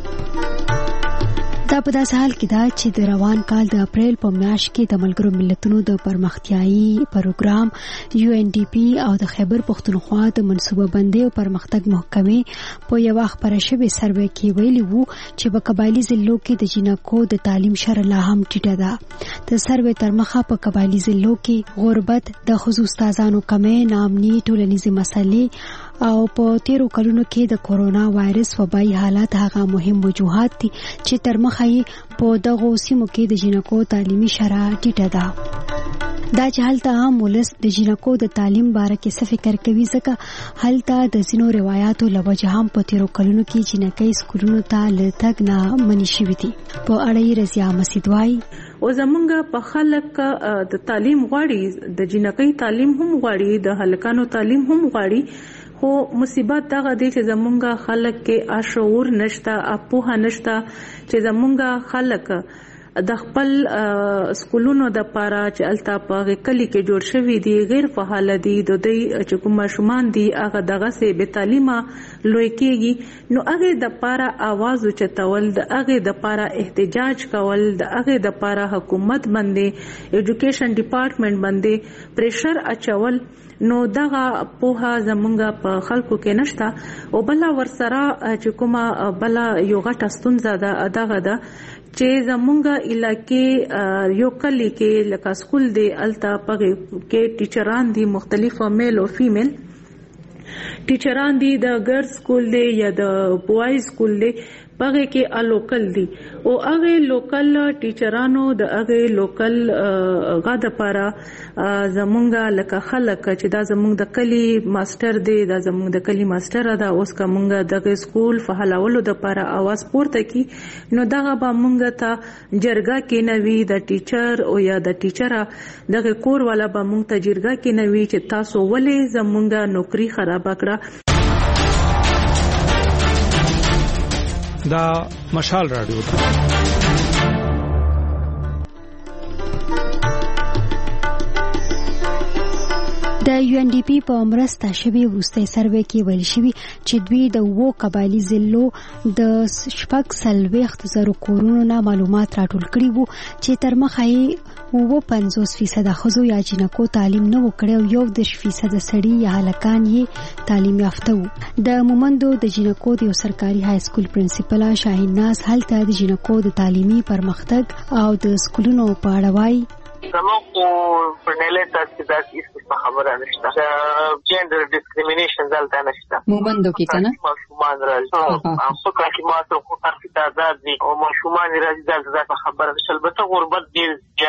دا په داسې حال کې دا چې د روان کال د اپریل په میاشت کې د ملګرو ملتونو د پرمختیایي پروګرام UNDP او د خیبر پختونخوا د منصوبه بندۍ او پرمختګ محکمې په یو خبره شوی سروې کې ویلي وو چې په قبایلی ضلعو کې د جنکو د تعلیم شرح لا هم ټیټه ده. د سروې تر مخه په قبایلی ضلعو کې غربت، د ښځو استادانو کمی، ناامني، ټولنیزې مسلې او په تیرو کلونو کې د کورونا وایرس وبایي حالات هغه مهم وجوهات دي چې تر مخه یې په دغو سیمو کې د جنکو تعلیمي شرح ټیټه ده. دا چې هلته عام ولس د جنکو د تعلیم باره کې څه فکر کوي، ځکه هلته د ځینو روایتو له وجې هم په تیرو کلونو کې جنکۍ سکولونو ته له تګ نه منع شوي دي. په اړه یې رضیا مسید وایي او زمونږ په خلک د تعلیم غواړي، د جنکۍ تعلیم هم غواړي، د هلکانو تعلیم هم غواړي، خو مصیبت دغه دی چې زمونږ خلک کې شعور نشته، اپوها نشته چې زمونږ خلک د خپل سکولونو د پاره چې الته په کلی کې جوړ شوی دي غیر فعال دي، د دې چې کوم ماشومان دي هغه دغه سه به تعلیمه لوي کېږي، نو هغه د پاره आवाज اوچتول، د هغه د پاره احتجاج کول، د هغه د پاره حکومت باندې ایجوکیشن ډپارټمنټ باندې پریشر اچول، نو دغه پوها زمونږ په خلکو کې نشته. او بل ورسره چې کومه بل یو غټه ستونزه ده دغه ده چې زمونږ علاقې یو کلی کې لکه سکول دی الته پغه کې ټیچران دي مختلف میل او فیمیل ټیچران دي، د ګرلز سکول دی یا د بوایز سکول دی پغه کې لوکل دي او هغه لوکل ټیچرانو د هغه لوکل غاده پاره زمونږه لکه خلک چې دا زمونږ د کلی ماستر دی، دا زمونږ د کلی ماستر دا اوس کومه د سکول فعالولو د پاره आवाज پورته کی، نو دغه به مونږ ته جرګه کې نوي د ټیچر او یا د ټیچره دغه کور والا به مونږ ته جرګه کې نوي چې تاسو ولې زمونږه نوکری خراب کړه. دا مشال رادیو ده. د UNDP په مرسته شوی وروستي سروې کې ویل شوی چې دوی د وو قبایلی ضلعو د 40,000 کورونو نه معلومات راټول کړي وو چې تر مخه یې 50% ښځو یا جنکو تعلیم نه وکړي او 10% سړي یا هلکان یې تعلیم یافته وو. د مومندو د جنکو د یو سرکاري های سکول پرنسپل شاهین ناز هلته د جنکو د تعلیمي پرمختګ او د سکولونو په اړه وایي زموږ په نړۍ تاسو دا هیڅ خبره نشته، جندر ډیسکریمینیشن دلته نشته. مومندو کې کنه ماشومان راځي خو کله ماته خو تاسو ته آزاد دي او ماشومان راځي دلته خبره نشته. البته غربت ډیر زیات دی،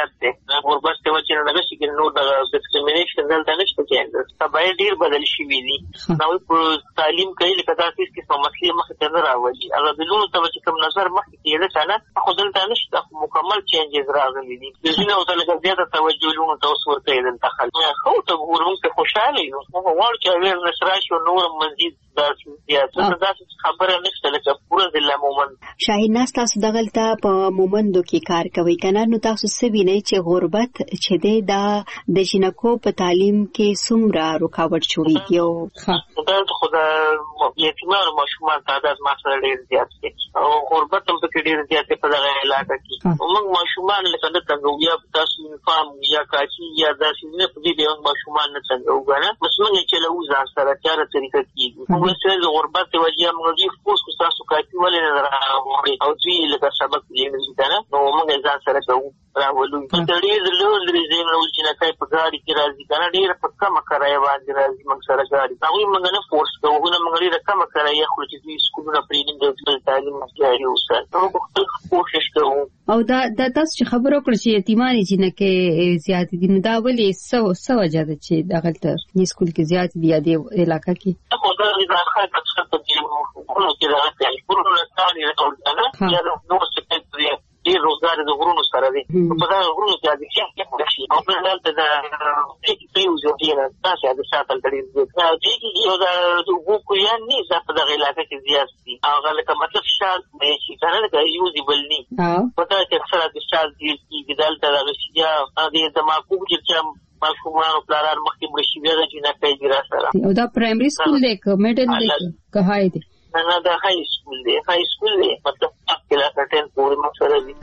غربت ته وجه نه لګشي کې نو د ډیسکریمینیشن دلته نشته کېږي سبای ډیر بدل شي وی نو په تعلیم کې لکه تاسو چې مسلې مخ ته نه راوړي هغه د لونو ته چې کوم نظر مخ کې ده څنګه خو دلته نشته مکمل چینجز راغلي دي د ځینو ته لکه زیاته توجه لونو ته ورته دلته خلک خو ته ورونکو خوشاله یو هغه ور چې ویل نشرای شو نور مزید د سیاست داسې خبره نشته لکه پوره د مومند شاهین ناس تاسو دغلته په مومندو کې کار کوي کنه نو تاسو سوي نه چې غربت چې د جنکو په تعلیم کې څومره رکاوټ جوړیږي او دا خدای یتیمان ماشومان تعداد ما سره ډیر زیات دي او غربت هم په ډیر زیات په دغه علاقه کې موږ ماشومان لکه د څنګه یا تاسو فهم یا کاچی یا داسې نه په دې ماشومان نه څنګه وګڼه مسمن چې له وزار سره چاره طریقه کیږي موږ د غربت وجه موږ یې فوس تاسو کاچی ولې نه راوړي او دې لکه سبق یې نه ده نو موږ ځان سره کوو راولو په ډېر لوی زمینه چې نه کوي په ګاډي کې راځي کنه ډېر په کمه کرایه باندې راځي موږ سره ګاډي هغه موږ نه فورس کوو نه موږ ډېر کمه کرایه خو چې سکولونه پرېنیم د تعلیم مسایل وساتو نو خپل کوشش کوو او دا تاسو چې خبرو کړی چې یتیمانی چې نه کې زیات دي نو دا ولې سو وجه ده چې دغلته د سکول کې زیات دي د علاقې کې خو دا د ځخه په څه په دې مو کې راځي ټول تعالی راټول یا نو څه کوي ډیر روزګار د غرونو سره دي په دا غرونو کې د شي او په دلته د پیوزو دی نه تاسو د ساتل کړي دي یو دا د وګو یا نه زه په دغه علاقې کې زیات دي هغه لکه مطلب شال مې چې کنه د یوزیبل ني په دا کې سره د شال دي چې دلته د شیا د دماغو چې ماشومان او پلانر مخکې مرشي بیا چې نه کوي را سره او دا پرایمري سکول دی کمیټن دی که هاي دی نه دا هاي سکول دی مطلب کلاس 10 پورې مسره دي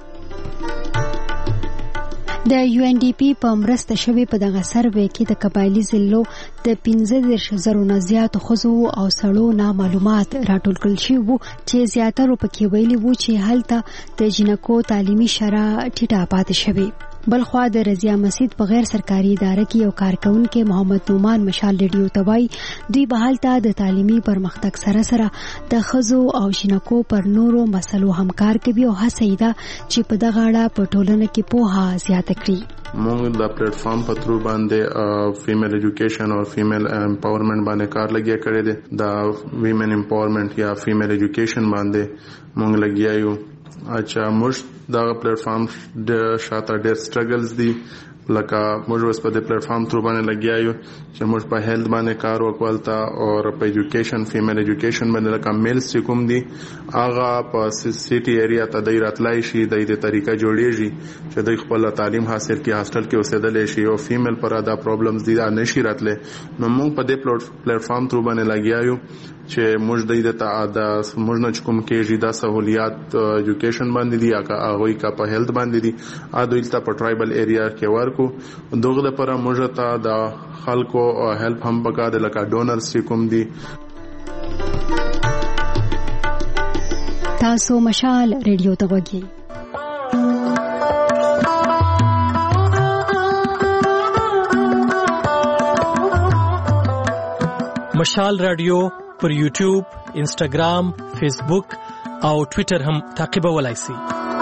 د یو ان ډي پی په مرسته شوی په دغه سروې کې د قبایلی ضلعو د 15,000 نه زیات ښځو او سړو نه معلومات راټول کړل شوي وو چې زیاتره پکې ویلي وو چې هلته د جنکو تعلیمي شرح ټیټه پاتې شوې بل خوا د رضیا مسجد په غیر سرکاري اداره کې یو کارکونکو محمد نومان مشال ریډیو توای دوی به حالت د تعلیمي پرمختګ سره سره د خزو او جنکو پر نورو مسلو همکار کوي او هڅه ده چې په دغه اړه په ټولنه کې پوهه زیاته کړي موږ د پلیټ فارم په ترو باندې فیمیل ایجوکیشن او فیمیل امپاورمنٹ باندې کار لګیا کړی دی د ویمن امپاورمنٹ یا فیمیل ایجوکیشن باندې موږ لګیا یو اچھا موږ دا پلیټ فارم د شاته ډېر سټرګلز دي لکه موږ اوس په دې پلیټ فارم تر باندې لګیا یو چې موږ په هیلث باندې کار وکولتا او په ایجوکیشن فیمیل ایجوکیشن باندې لکه میلز چې کوم دي هغه په سیټي ایریا ته د راتلای شي د دې طریقه جوړیږي چې د خپل تعلیم حاصل کی هاستل کې اوسېدل شي او فیمیل پر دا پرابلمز دي نشي راتله نو موږ په دې پلیټ فارم تر باندې لګیا یو چې موږ د موږ نه کوم کېږي دا سہولیات ایجوکیشن باندې دي یا هغه کا په هیلث باندې دي ا دوی ته په ټرایبل ایریا کې ورکو دغه لپاره موږ ته د خلکو هیلپ هم پکاره لکه ډونرز چې کوم دي تاسو مشال ریډیو ته وګورئ مشال رادیو پر یوټیوب، انسټاګرام، فیسبوک او ټوئیټر هم تعقیبولای شئ.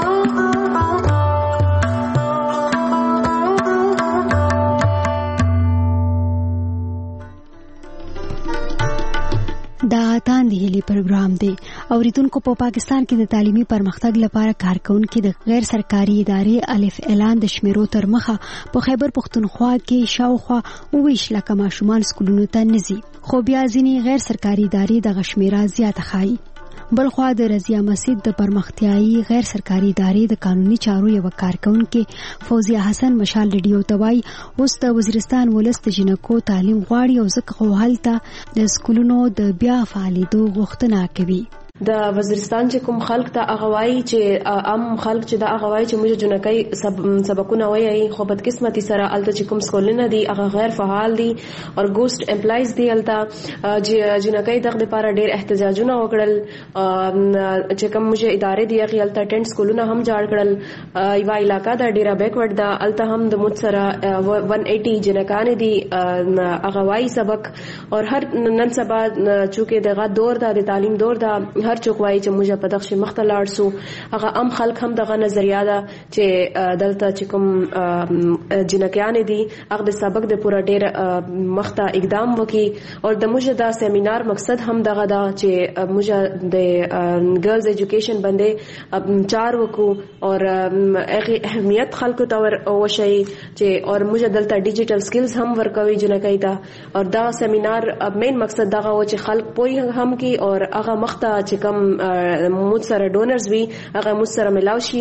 دا تاندې هلي پروګرام دی اوریدونکو په پاکستان کې د تعلیمي پرمختګ لپاره کارکونکو د غیر سرکاري ادارې الف اعلان د شمیرو تر مخه په خیبر پختونخوا کې شاوخوا 20 لکه ماشومان سکولونو ته نزي خو بیا ځینې غیر سرکاري ادارې د غشمیره زیاته خایي بل خوا د رضیا مسجد د پرمختیايي غیر سرکاري ادارې د قانوني چارو یو کارکونکو فوزیه حسن مشال ریډیو توای اوس د وزیرستان ولست جنکو تعلیم غواړي او ځکه خو حالت د سکولونو د بیا فعالیدو غوښتنه کوي د وزیرستان چې کوم خلک ته اغوای چې عام خلک چې د اغوای چې موږ جنکای سبقونه وایي خو بد قسمتي سره الته چې کوم سکولونه دي هغه غیر فعال دي او ګوست امپلایز دي الته جنکای دغه لپاره ډېر احتجاجونه وکړل چې کوم موږ ادارې دي هغه الته ټینټ سکولونه هم جوړ کړل یو علاقہ دا ډیره بیکورډ دا الته هم د مت سره 180 جنکان دي اغوای سبق او هر نن سبا چې دغه دور دا د تعلیم دور دا هر څوک وایي چې موږ په دغه مخته لاړ سو هغه عام خلک هم دغه نظریه ده چې دلته چې کوم جنکیان دي هغه د سبق د پورا ډیر مخته اقدام وکي او د موږ دا سیمینار مقصد هم دغه ده چې موږ د ګرلز ایجوکیشن باندې چار وکړو او اهمیت خلکو ته وشي چې او موږ دلته ډیجیټل سکلز هم ورکوي جنکای ته او دا سیمینار مین مقصد دغه و چې خلک پوي هم کی او هغه مخته چې کوم موږ سره ډونرز وي هغه موږ سره ملاو شي.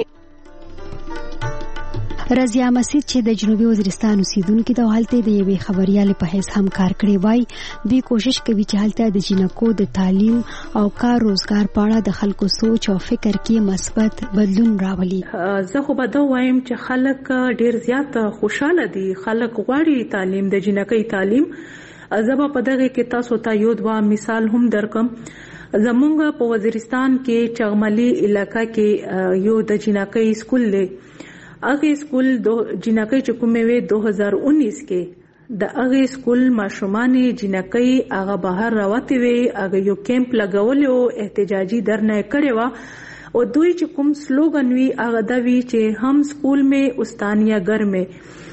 رضیا مسید چې د جنوبي وزیرستان اوسیدونکو د حالت د یوې خبريال په حیث هم کار کړی وای دوی کوشش کوي چې حالت د جنکو د تعلیم او کار روزګار په اړه د خلکو سوچ او فکر کې مثبت بدلون راولي. زه خو به دا وایم چې خلک ډیر زیات خوشاله دي، خلک غواړي تعلیم، د جنکۍ تعلیم. زبا په دغه کې تاسو ته یو دوا مثال هم درکم. زمونږ په وزیرستان کې چغملي علاقہ کې یو د جنکۍ سکول دی. هغه سکول جنکۍ چې کومې وې 2019 کې د هغه سکول ماشومان جنکۍ هغه بهر راوته وي، هغه یو کیمپ لګول او احتجاجي درنه کړي وا او دوی چې کوم سلوګن وی هغه دا وی چې هم سکول میں استانیا گھر میں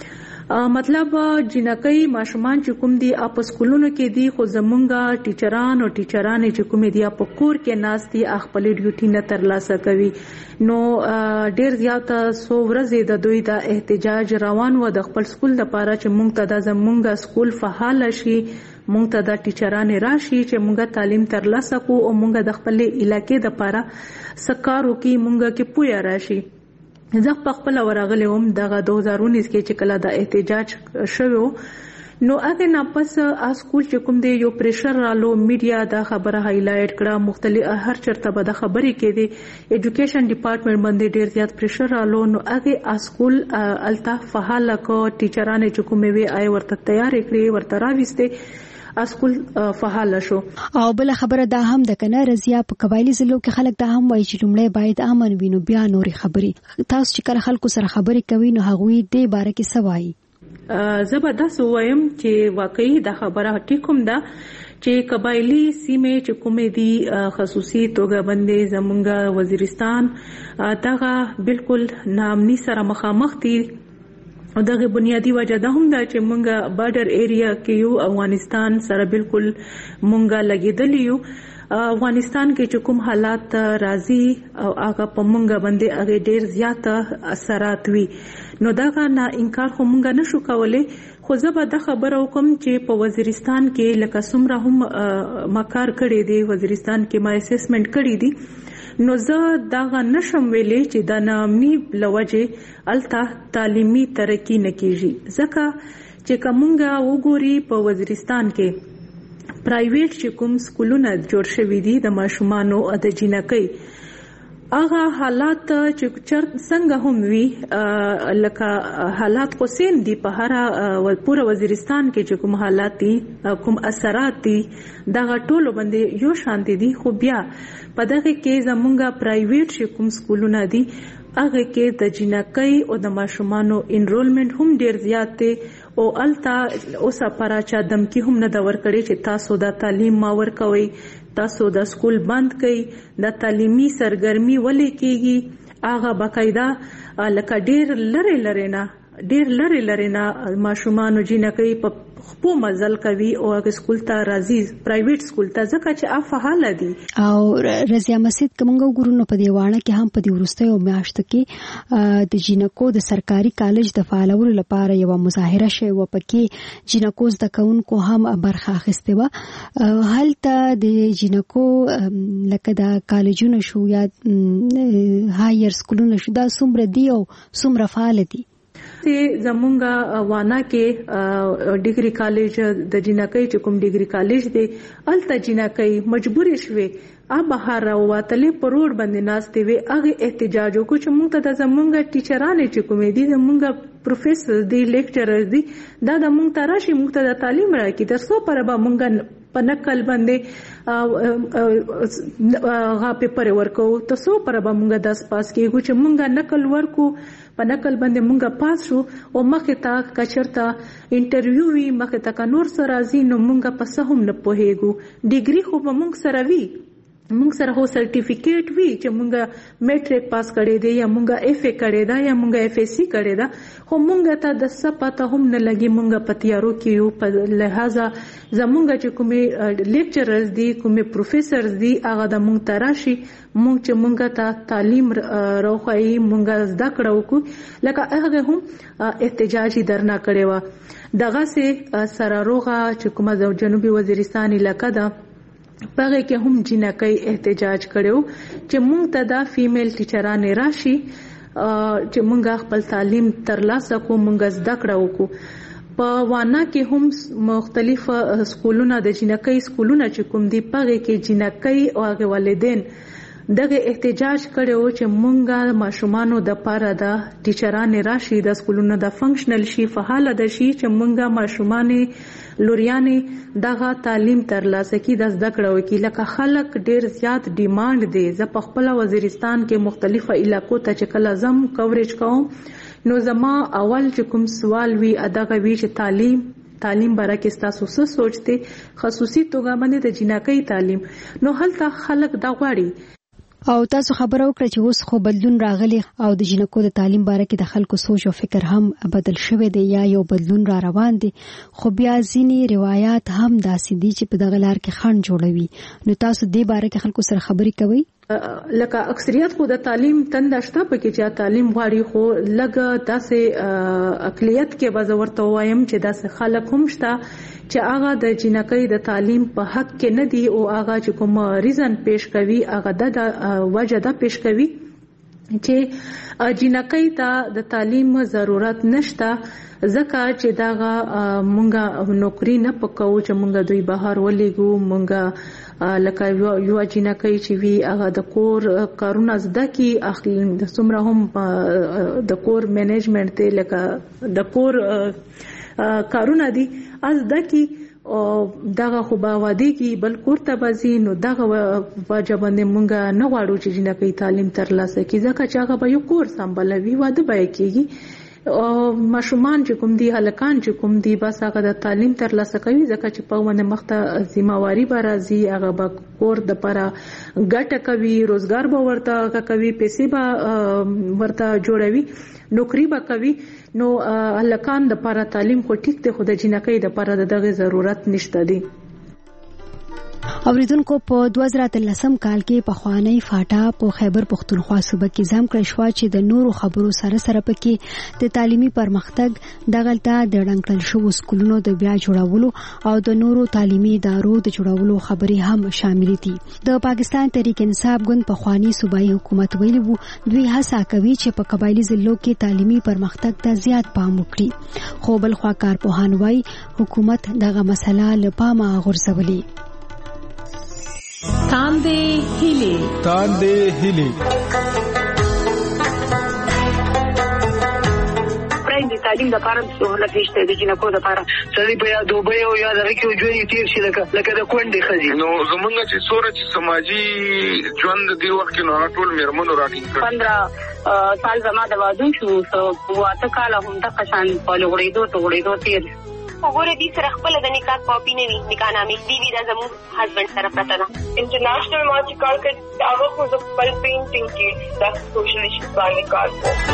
مطلب جنکۍ ماشومان چې کوم دي په سکولونو کې دي خو زمونږه ټیچران او ټیچرانې چې کوم دي په کور کې ناس دي خپل ډیوټي نه ترلاسه کوي. نو ډیر زیات سو ورځې د دوی د احتجاج روان و د خپل سکول لپاره چې مونږ ته د زمونږه سکول فعال شي، مونږ ته د ټیچران راشي چې مونږه تعلیم ترلاسه کو او مونږه د خپل علاقې لپاره سکارو کې مونږه کې پویا راشي. زه په خپل ورغلی وم دغه 2019 کې چې کله د احتجاج شوو نو هغه نه پس اسکول چې کوم دی یو پریشر رالو میډیا دا خبره هایلایټ کړه، مختلف هر چرته به د خبرې کې دی ایجوکیشن ډپارټمنټ باندې ډیر زیات پریشر رالو. نو هغه اسکول الطاف فعال کو ټیچرانه چې کومې وی آی ورته تیار کړی ورته راويسته اسکول فعال شو. او بل خبره دا هم د کنه رضیا په قبایلی ضلعو کې خلک دا هم وایي چې لومړی باید امن وینو بیا نوري خبري. تاسو چې کله خلکو سره خبرې کوي نو هغوی دې باره کې څه وایي؟ زبردست وایم چې واقعي دا خبره ټیکوم ده چې قبایلی سیمه چې کومې دي خصوصي توګه باندې زمونږ وزیرستان دغه بالکل نامني سره مخامخ دي. او دغه بنیادی وجه ده هم دا چې مونږه بارډر ایریا کې یو افغانستان سره بالکل مونږه لګیدلی یو. افغانستان کې چې کوم حالات راځي او هغه په مونږه باندې هغه ډیر زیات اثرات وي نو دا نه انکار خو مونږه نشو کولای. خو زه به دا خبره وکم چې په وزیرستان کې لکه څومره هم مکار کړی دی، وزیرستان کې ما اسسمنت کړی دی، نو زه دا نشم ویلې چې د نامني لوجه الته تعلیمي ترقی نکېږي. ځکه چې کومګه وګوري په وزیرستان کې پرایویټ چې کوم سکولونه جوړ شوي دي د ماشومانو او د جنکۍ هغه حالات چې څنګه هم وي لکه حالات خو سیم دي په هر پوره وزیرستان کې چې کوم حالات دي کوم اثرات دي دغه ټولو باندې یو شان دي. خو بیا په دغه کې زمونږه پرایویټ چې کوم سکولونه دي هغه کې د جنکۍ او د ماشومانو انرولمنت هم ډیر زیات دی او التا اوسه پراچا دمکی هم نه دا ورکړي چې تاسو د تعلیم ما ورکوي، تاسو د سکول بند کړئ، د تعلیمي سرګرمي ولې کېږي هغه باقاعده لکه ډیر لری نه ماشومانو جنکۍ په خپل مزل کوي او هغه سکول ته راځي، پرایویټ سکول ته، ځکه چې افعال دي. او رضیا مسید کومګو ګورونو په دیوانه کې هم په دی ورستیو میاشت کې د جنکو د سرکاري کالج د فعالولو لپاره یو مظاهره شوه و پکې جنکو د کونکو هم برخه اخیسته و. هلته د جنکو لکه د کالجونو شو یا هایر سکولونو شو دا څومره دی او څومره فعال دي. زمونږه وانا کې ډیګري کالج د جنکۍ چې کوم ډیګري کالج دی الته جنکۍ مجبورې شوې بهر راوتلې په روډ باندې ناشته وي. هغه احتجاج وکړ چې موږ ته د زمونږه ټیچرانې چې کومې دي زمونږه پروفیسور دی لیکچرر دی دا د موږ ته راشي موږ ته د تعلیم راکړي تر څو پر به موږ په نقل باندې غا پیپر ورکو تر څو پر به موږ داس پاس کېږو چې موږ نقل ورکو په نقل باندې موږ پاس شو او مخه تا کچرتا انټرویو وی مخه تا نور سره راځي نو موږ په څه هم نه پوهېږو. ډیګري خو به موږ سره وی مونږ سره هو سرټیفیکیټ وی چې مونږه میټریک پاس کړی دی یا مونږه اف ای کړی دا یا مونږه اف ای سی کړی دا خو مونږ ته د څه پته هم نه لګي مونږ په تیارو کې یو په لہذا زمونږ چې کومې لیکچررز دي کومې پروفیسرز دي هغه د مونږ ته راشي مونږ چې مونږ ته تعلیم راوخایي مونږ زده کړو وکړو لکه هغه هم احتجاجي درنا کړی و دغه سره روغه چې کومه د جنوبي وزیرستان علاقه ده پغه کې هم جنکۍ احتجاج کړو چې مونږ ته دا فیمیل ټیچرانې راشي چې مونږ خپل تعلیم ترلاسه کوو مونږ زده کړو وکړو په وانا کې هم مختلف سکولونه د جنکۍ سکولونه چې کوم دي پغه کې جنکۍ او هغه والدین دغه احتجاج کړو چې مونږه ماشومانو د پاره د ټیچرانې راشي د سکولونو د فنکشنل شي فعال د شي چې مونږه ماشومانې لوریانې دغه تعلیم ترلاسه کی د زده کړو کې لکه خلک ډیر زیات ډیماند دي ز په خپل وزیرستان کې مختلفه علاقو ته چې کله زم کوریج کوم نو زما اول چې کوم سوال وی اداغه وی چې تعلیم باره کې تاسو څه سوچته خصوصي توګه باندې د جنکۍ تعلیم نو هلته خلک دا غواړي او تاسو خبرو کړ چې اوس خو بدلون راغلی او د جنکو د تعلیم باره کې د خلکو سوچ او فکر هم بدل شوی دی یا یو بدلون را روان دی خو بیا ځینې روایت هم داسې دي چې په دغه لار کې خنډ جوړوي نو تاسو دې باره کې خلکو سره خبرې کوئ لکه اکثریت خو د تعلیم تندشته پکې چې تعلیم غواړي خو لګ داسې اقلیت کې بازورته وایم چې داسې خلک هم شته چې هغه د جنکۍ د تعلیم په حق کې نه دي او هغه چې کوم ریزن پیش کوي هغه د وجه ده پیش کوي چې جنکۍ ته د تعلیم ضرورت نشته ځکه چې داغه مونږه نوکری نه پکاو چې مونږه دوی بهر ولېګو مونږه لکه یو جنکۍ چې وی هغه د کور کارونه زده کی اخلي د څومره هم د کور مینجمنت ته لکه د کور کارونه دي از دکی دغه خو باودی کی بل کور ته بزي نو دغه واجب باندې مونږه نه غواړو چې جنکۍ تعلیم ترلاسه کی ځکه چې هغه به یو کور سمبلوي واده به کیږي ماشومان چې کوم دي هلکان چې کوم دي بس هغه د تعلیم ترلاسه کوي ځکه چې په ونه مخته ذمہواری به راځي هغه به کور د پره ګټه کوي روزګار به ورته کوي پیسې به ورته جوړوي نوکری به کوي نو هلکان د پره تعلیم خو ټیک دی خو د جنکۍ د پره دغه ضرورت نشته دی اوریدونکو په 2013 کال کې په خوانی فاټا په خیبر پختونخوا صوبه کې ځم کړی شو چې د نورو خبرو سره پکې د تعلیمي پرمختګ دغلطه د ډنګل شو سکولونو د بیا جوړولو او د نورو تعلیمي ادارو د جوړولو خبرې هم شامل دي د پاکستان تحریک انصاف ګوند په خوانی صوبایي حکومت ویلي وو دوی هڅه کوي چې په قبایلی ضلعو کې تعلیمي پرمختګ ته زیات پام وکړي خو بل خوا کارپوهان وايي حکومت دغه مسله له پامه غورځولې تاندې هلي د تعلیم لپاره سہولت نشته د جنکو لپاره سړي په یا دوبه او یا دغه کې ژوند تیر شي لکه د کونډې خزي نو زمونږ چې سورج سماجی ژوند دی وخت نو ټول میرمنو راټینګ کړ 15 سال زما د وادو شو واته کال هم د قشان په لغړېدو تیر وګوره دې سره خپل د نکاح کاپی نه وی نکاح نامې دی وی دا زمو هسبند سره پته ده انټرنیشنل ما چې کار کوي هغه خو د خپل پینټینګ کې د سوشل ایشوز باندې کار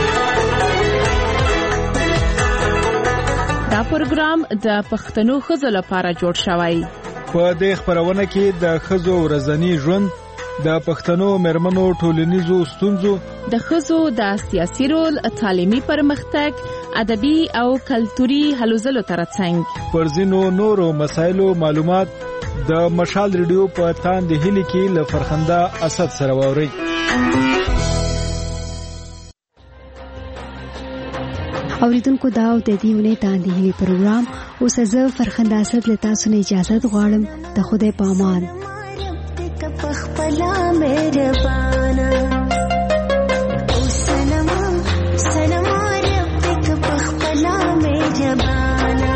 کوي دا پروګرام د پښتنو ښځو لپاره جوړ شوی په دې خبرونه کې د ښځو ورځنی ژوند د پښتنو مرمنو ټولنیزو ستونزو د ښځو د سیاسي رول تعلیمي پرمختګ ادبي او کلتوري هلو ځلو ترڅنګ پر ځینو نورو مسایلو معلومات د مشال ریډیو په تاندې هلي کې له فرخنده اسد سره ووري اوریدونکو دا د دې ونې تاندې هلي پروګرام اوس زه فرخنده اسد له تاسو نه اجازه غواړم د خدای په امان پخپلا مهربانا او سلام رب تک پخپلا مهربانا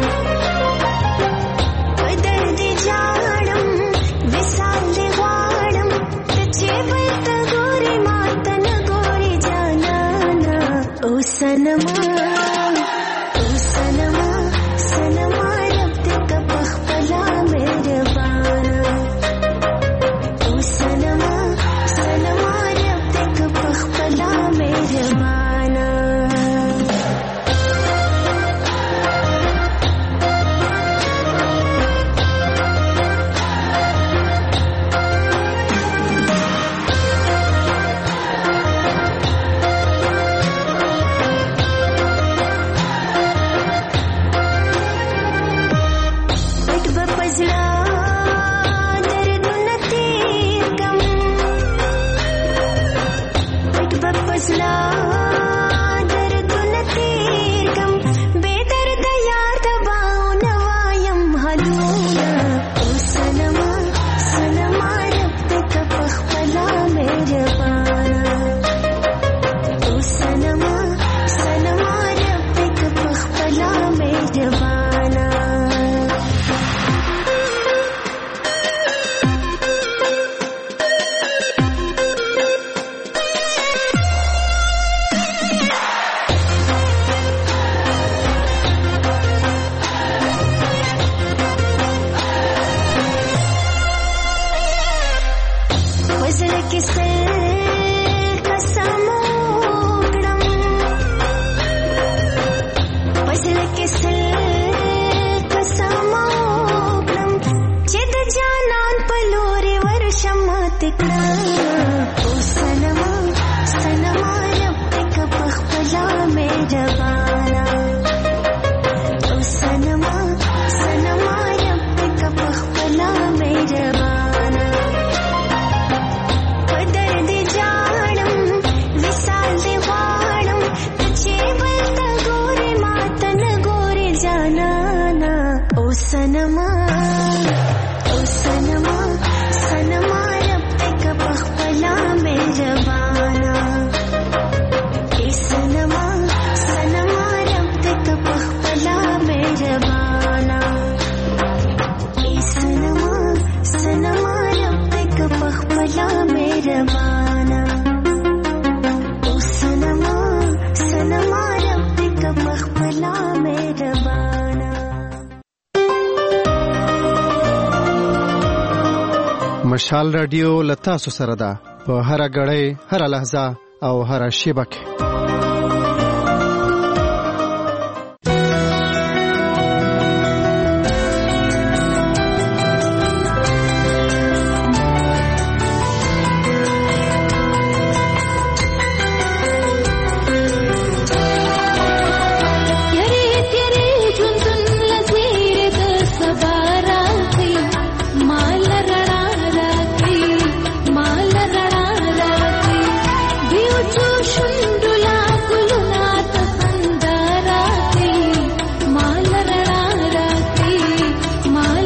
بدر دی جاړم وسال دی غواړم چې وایته ګوري ماته نه ګوري جانانا او سلام رب تک پخپلا مهربانا Sanama पसला दर्द न तेर कम पट पसला दर्द न तेर कम बेदर्द यार दबाओ नवायम हलूना ओ सनमा सनमा रब का पखला मेरे पाना ओ सनमा सनमा रब का पखला मेरे पाना वज़ल के सर कसमोगड़म वज़ल के सर कसमोगड़म चिद जानान पलोरे वर्षम तिकड़ा ओ सनमा सनमा रब का पखला में जवाना ओ सनमा सनमा रब का पखला में जवाना दर्द जाणम विसाल दे वाणम तुझे बलता गोरे मातन गोरे जानाना ओ सनमा सनमा रब का पखला में जवाना ए सनमा सनमा रब का पखला में जवाना ए सनमा सनमा रब का पखला में जवाना ओ सनमा सनमा रब का पखला में जवाना مشال رادیو لتاسو سره ده په هر غړې هر لحظه او هر شیبه کې माल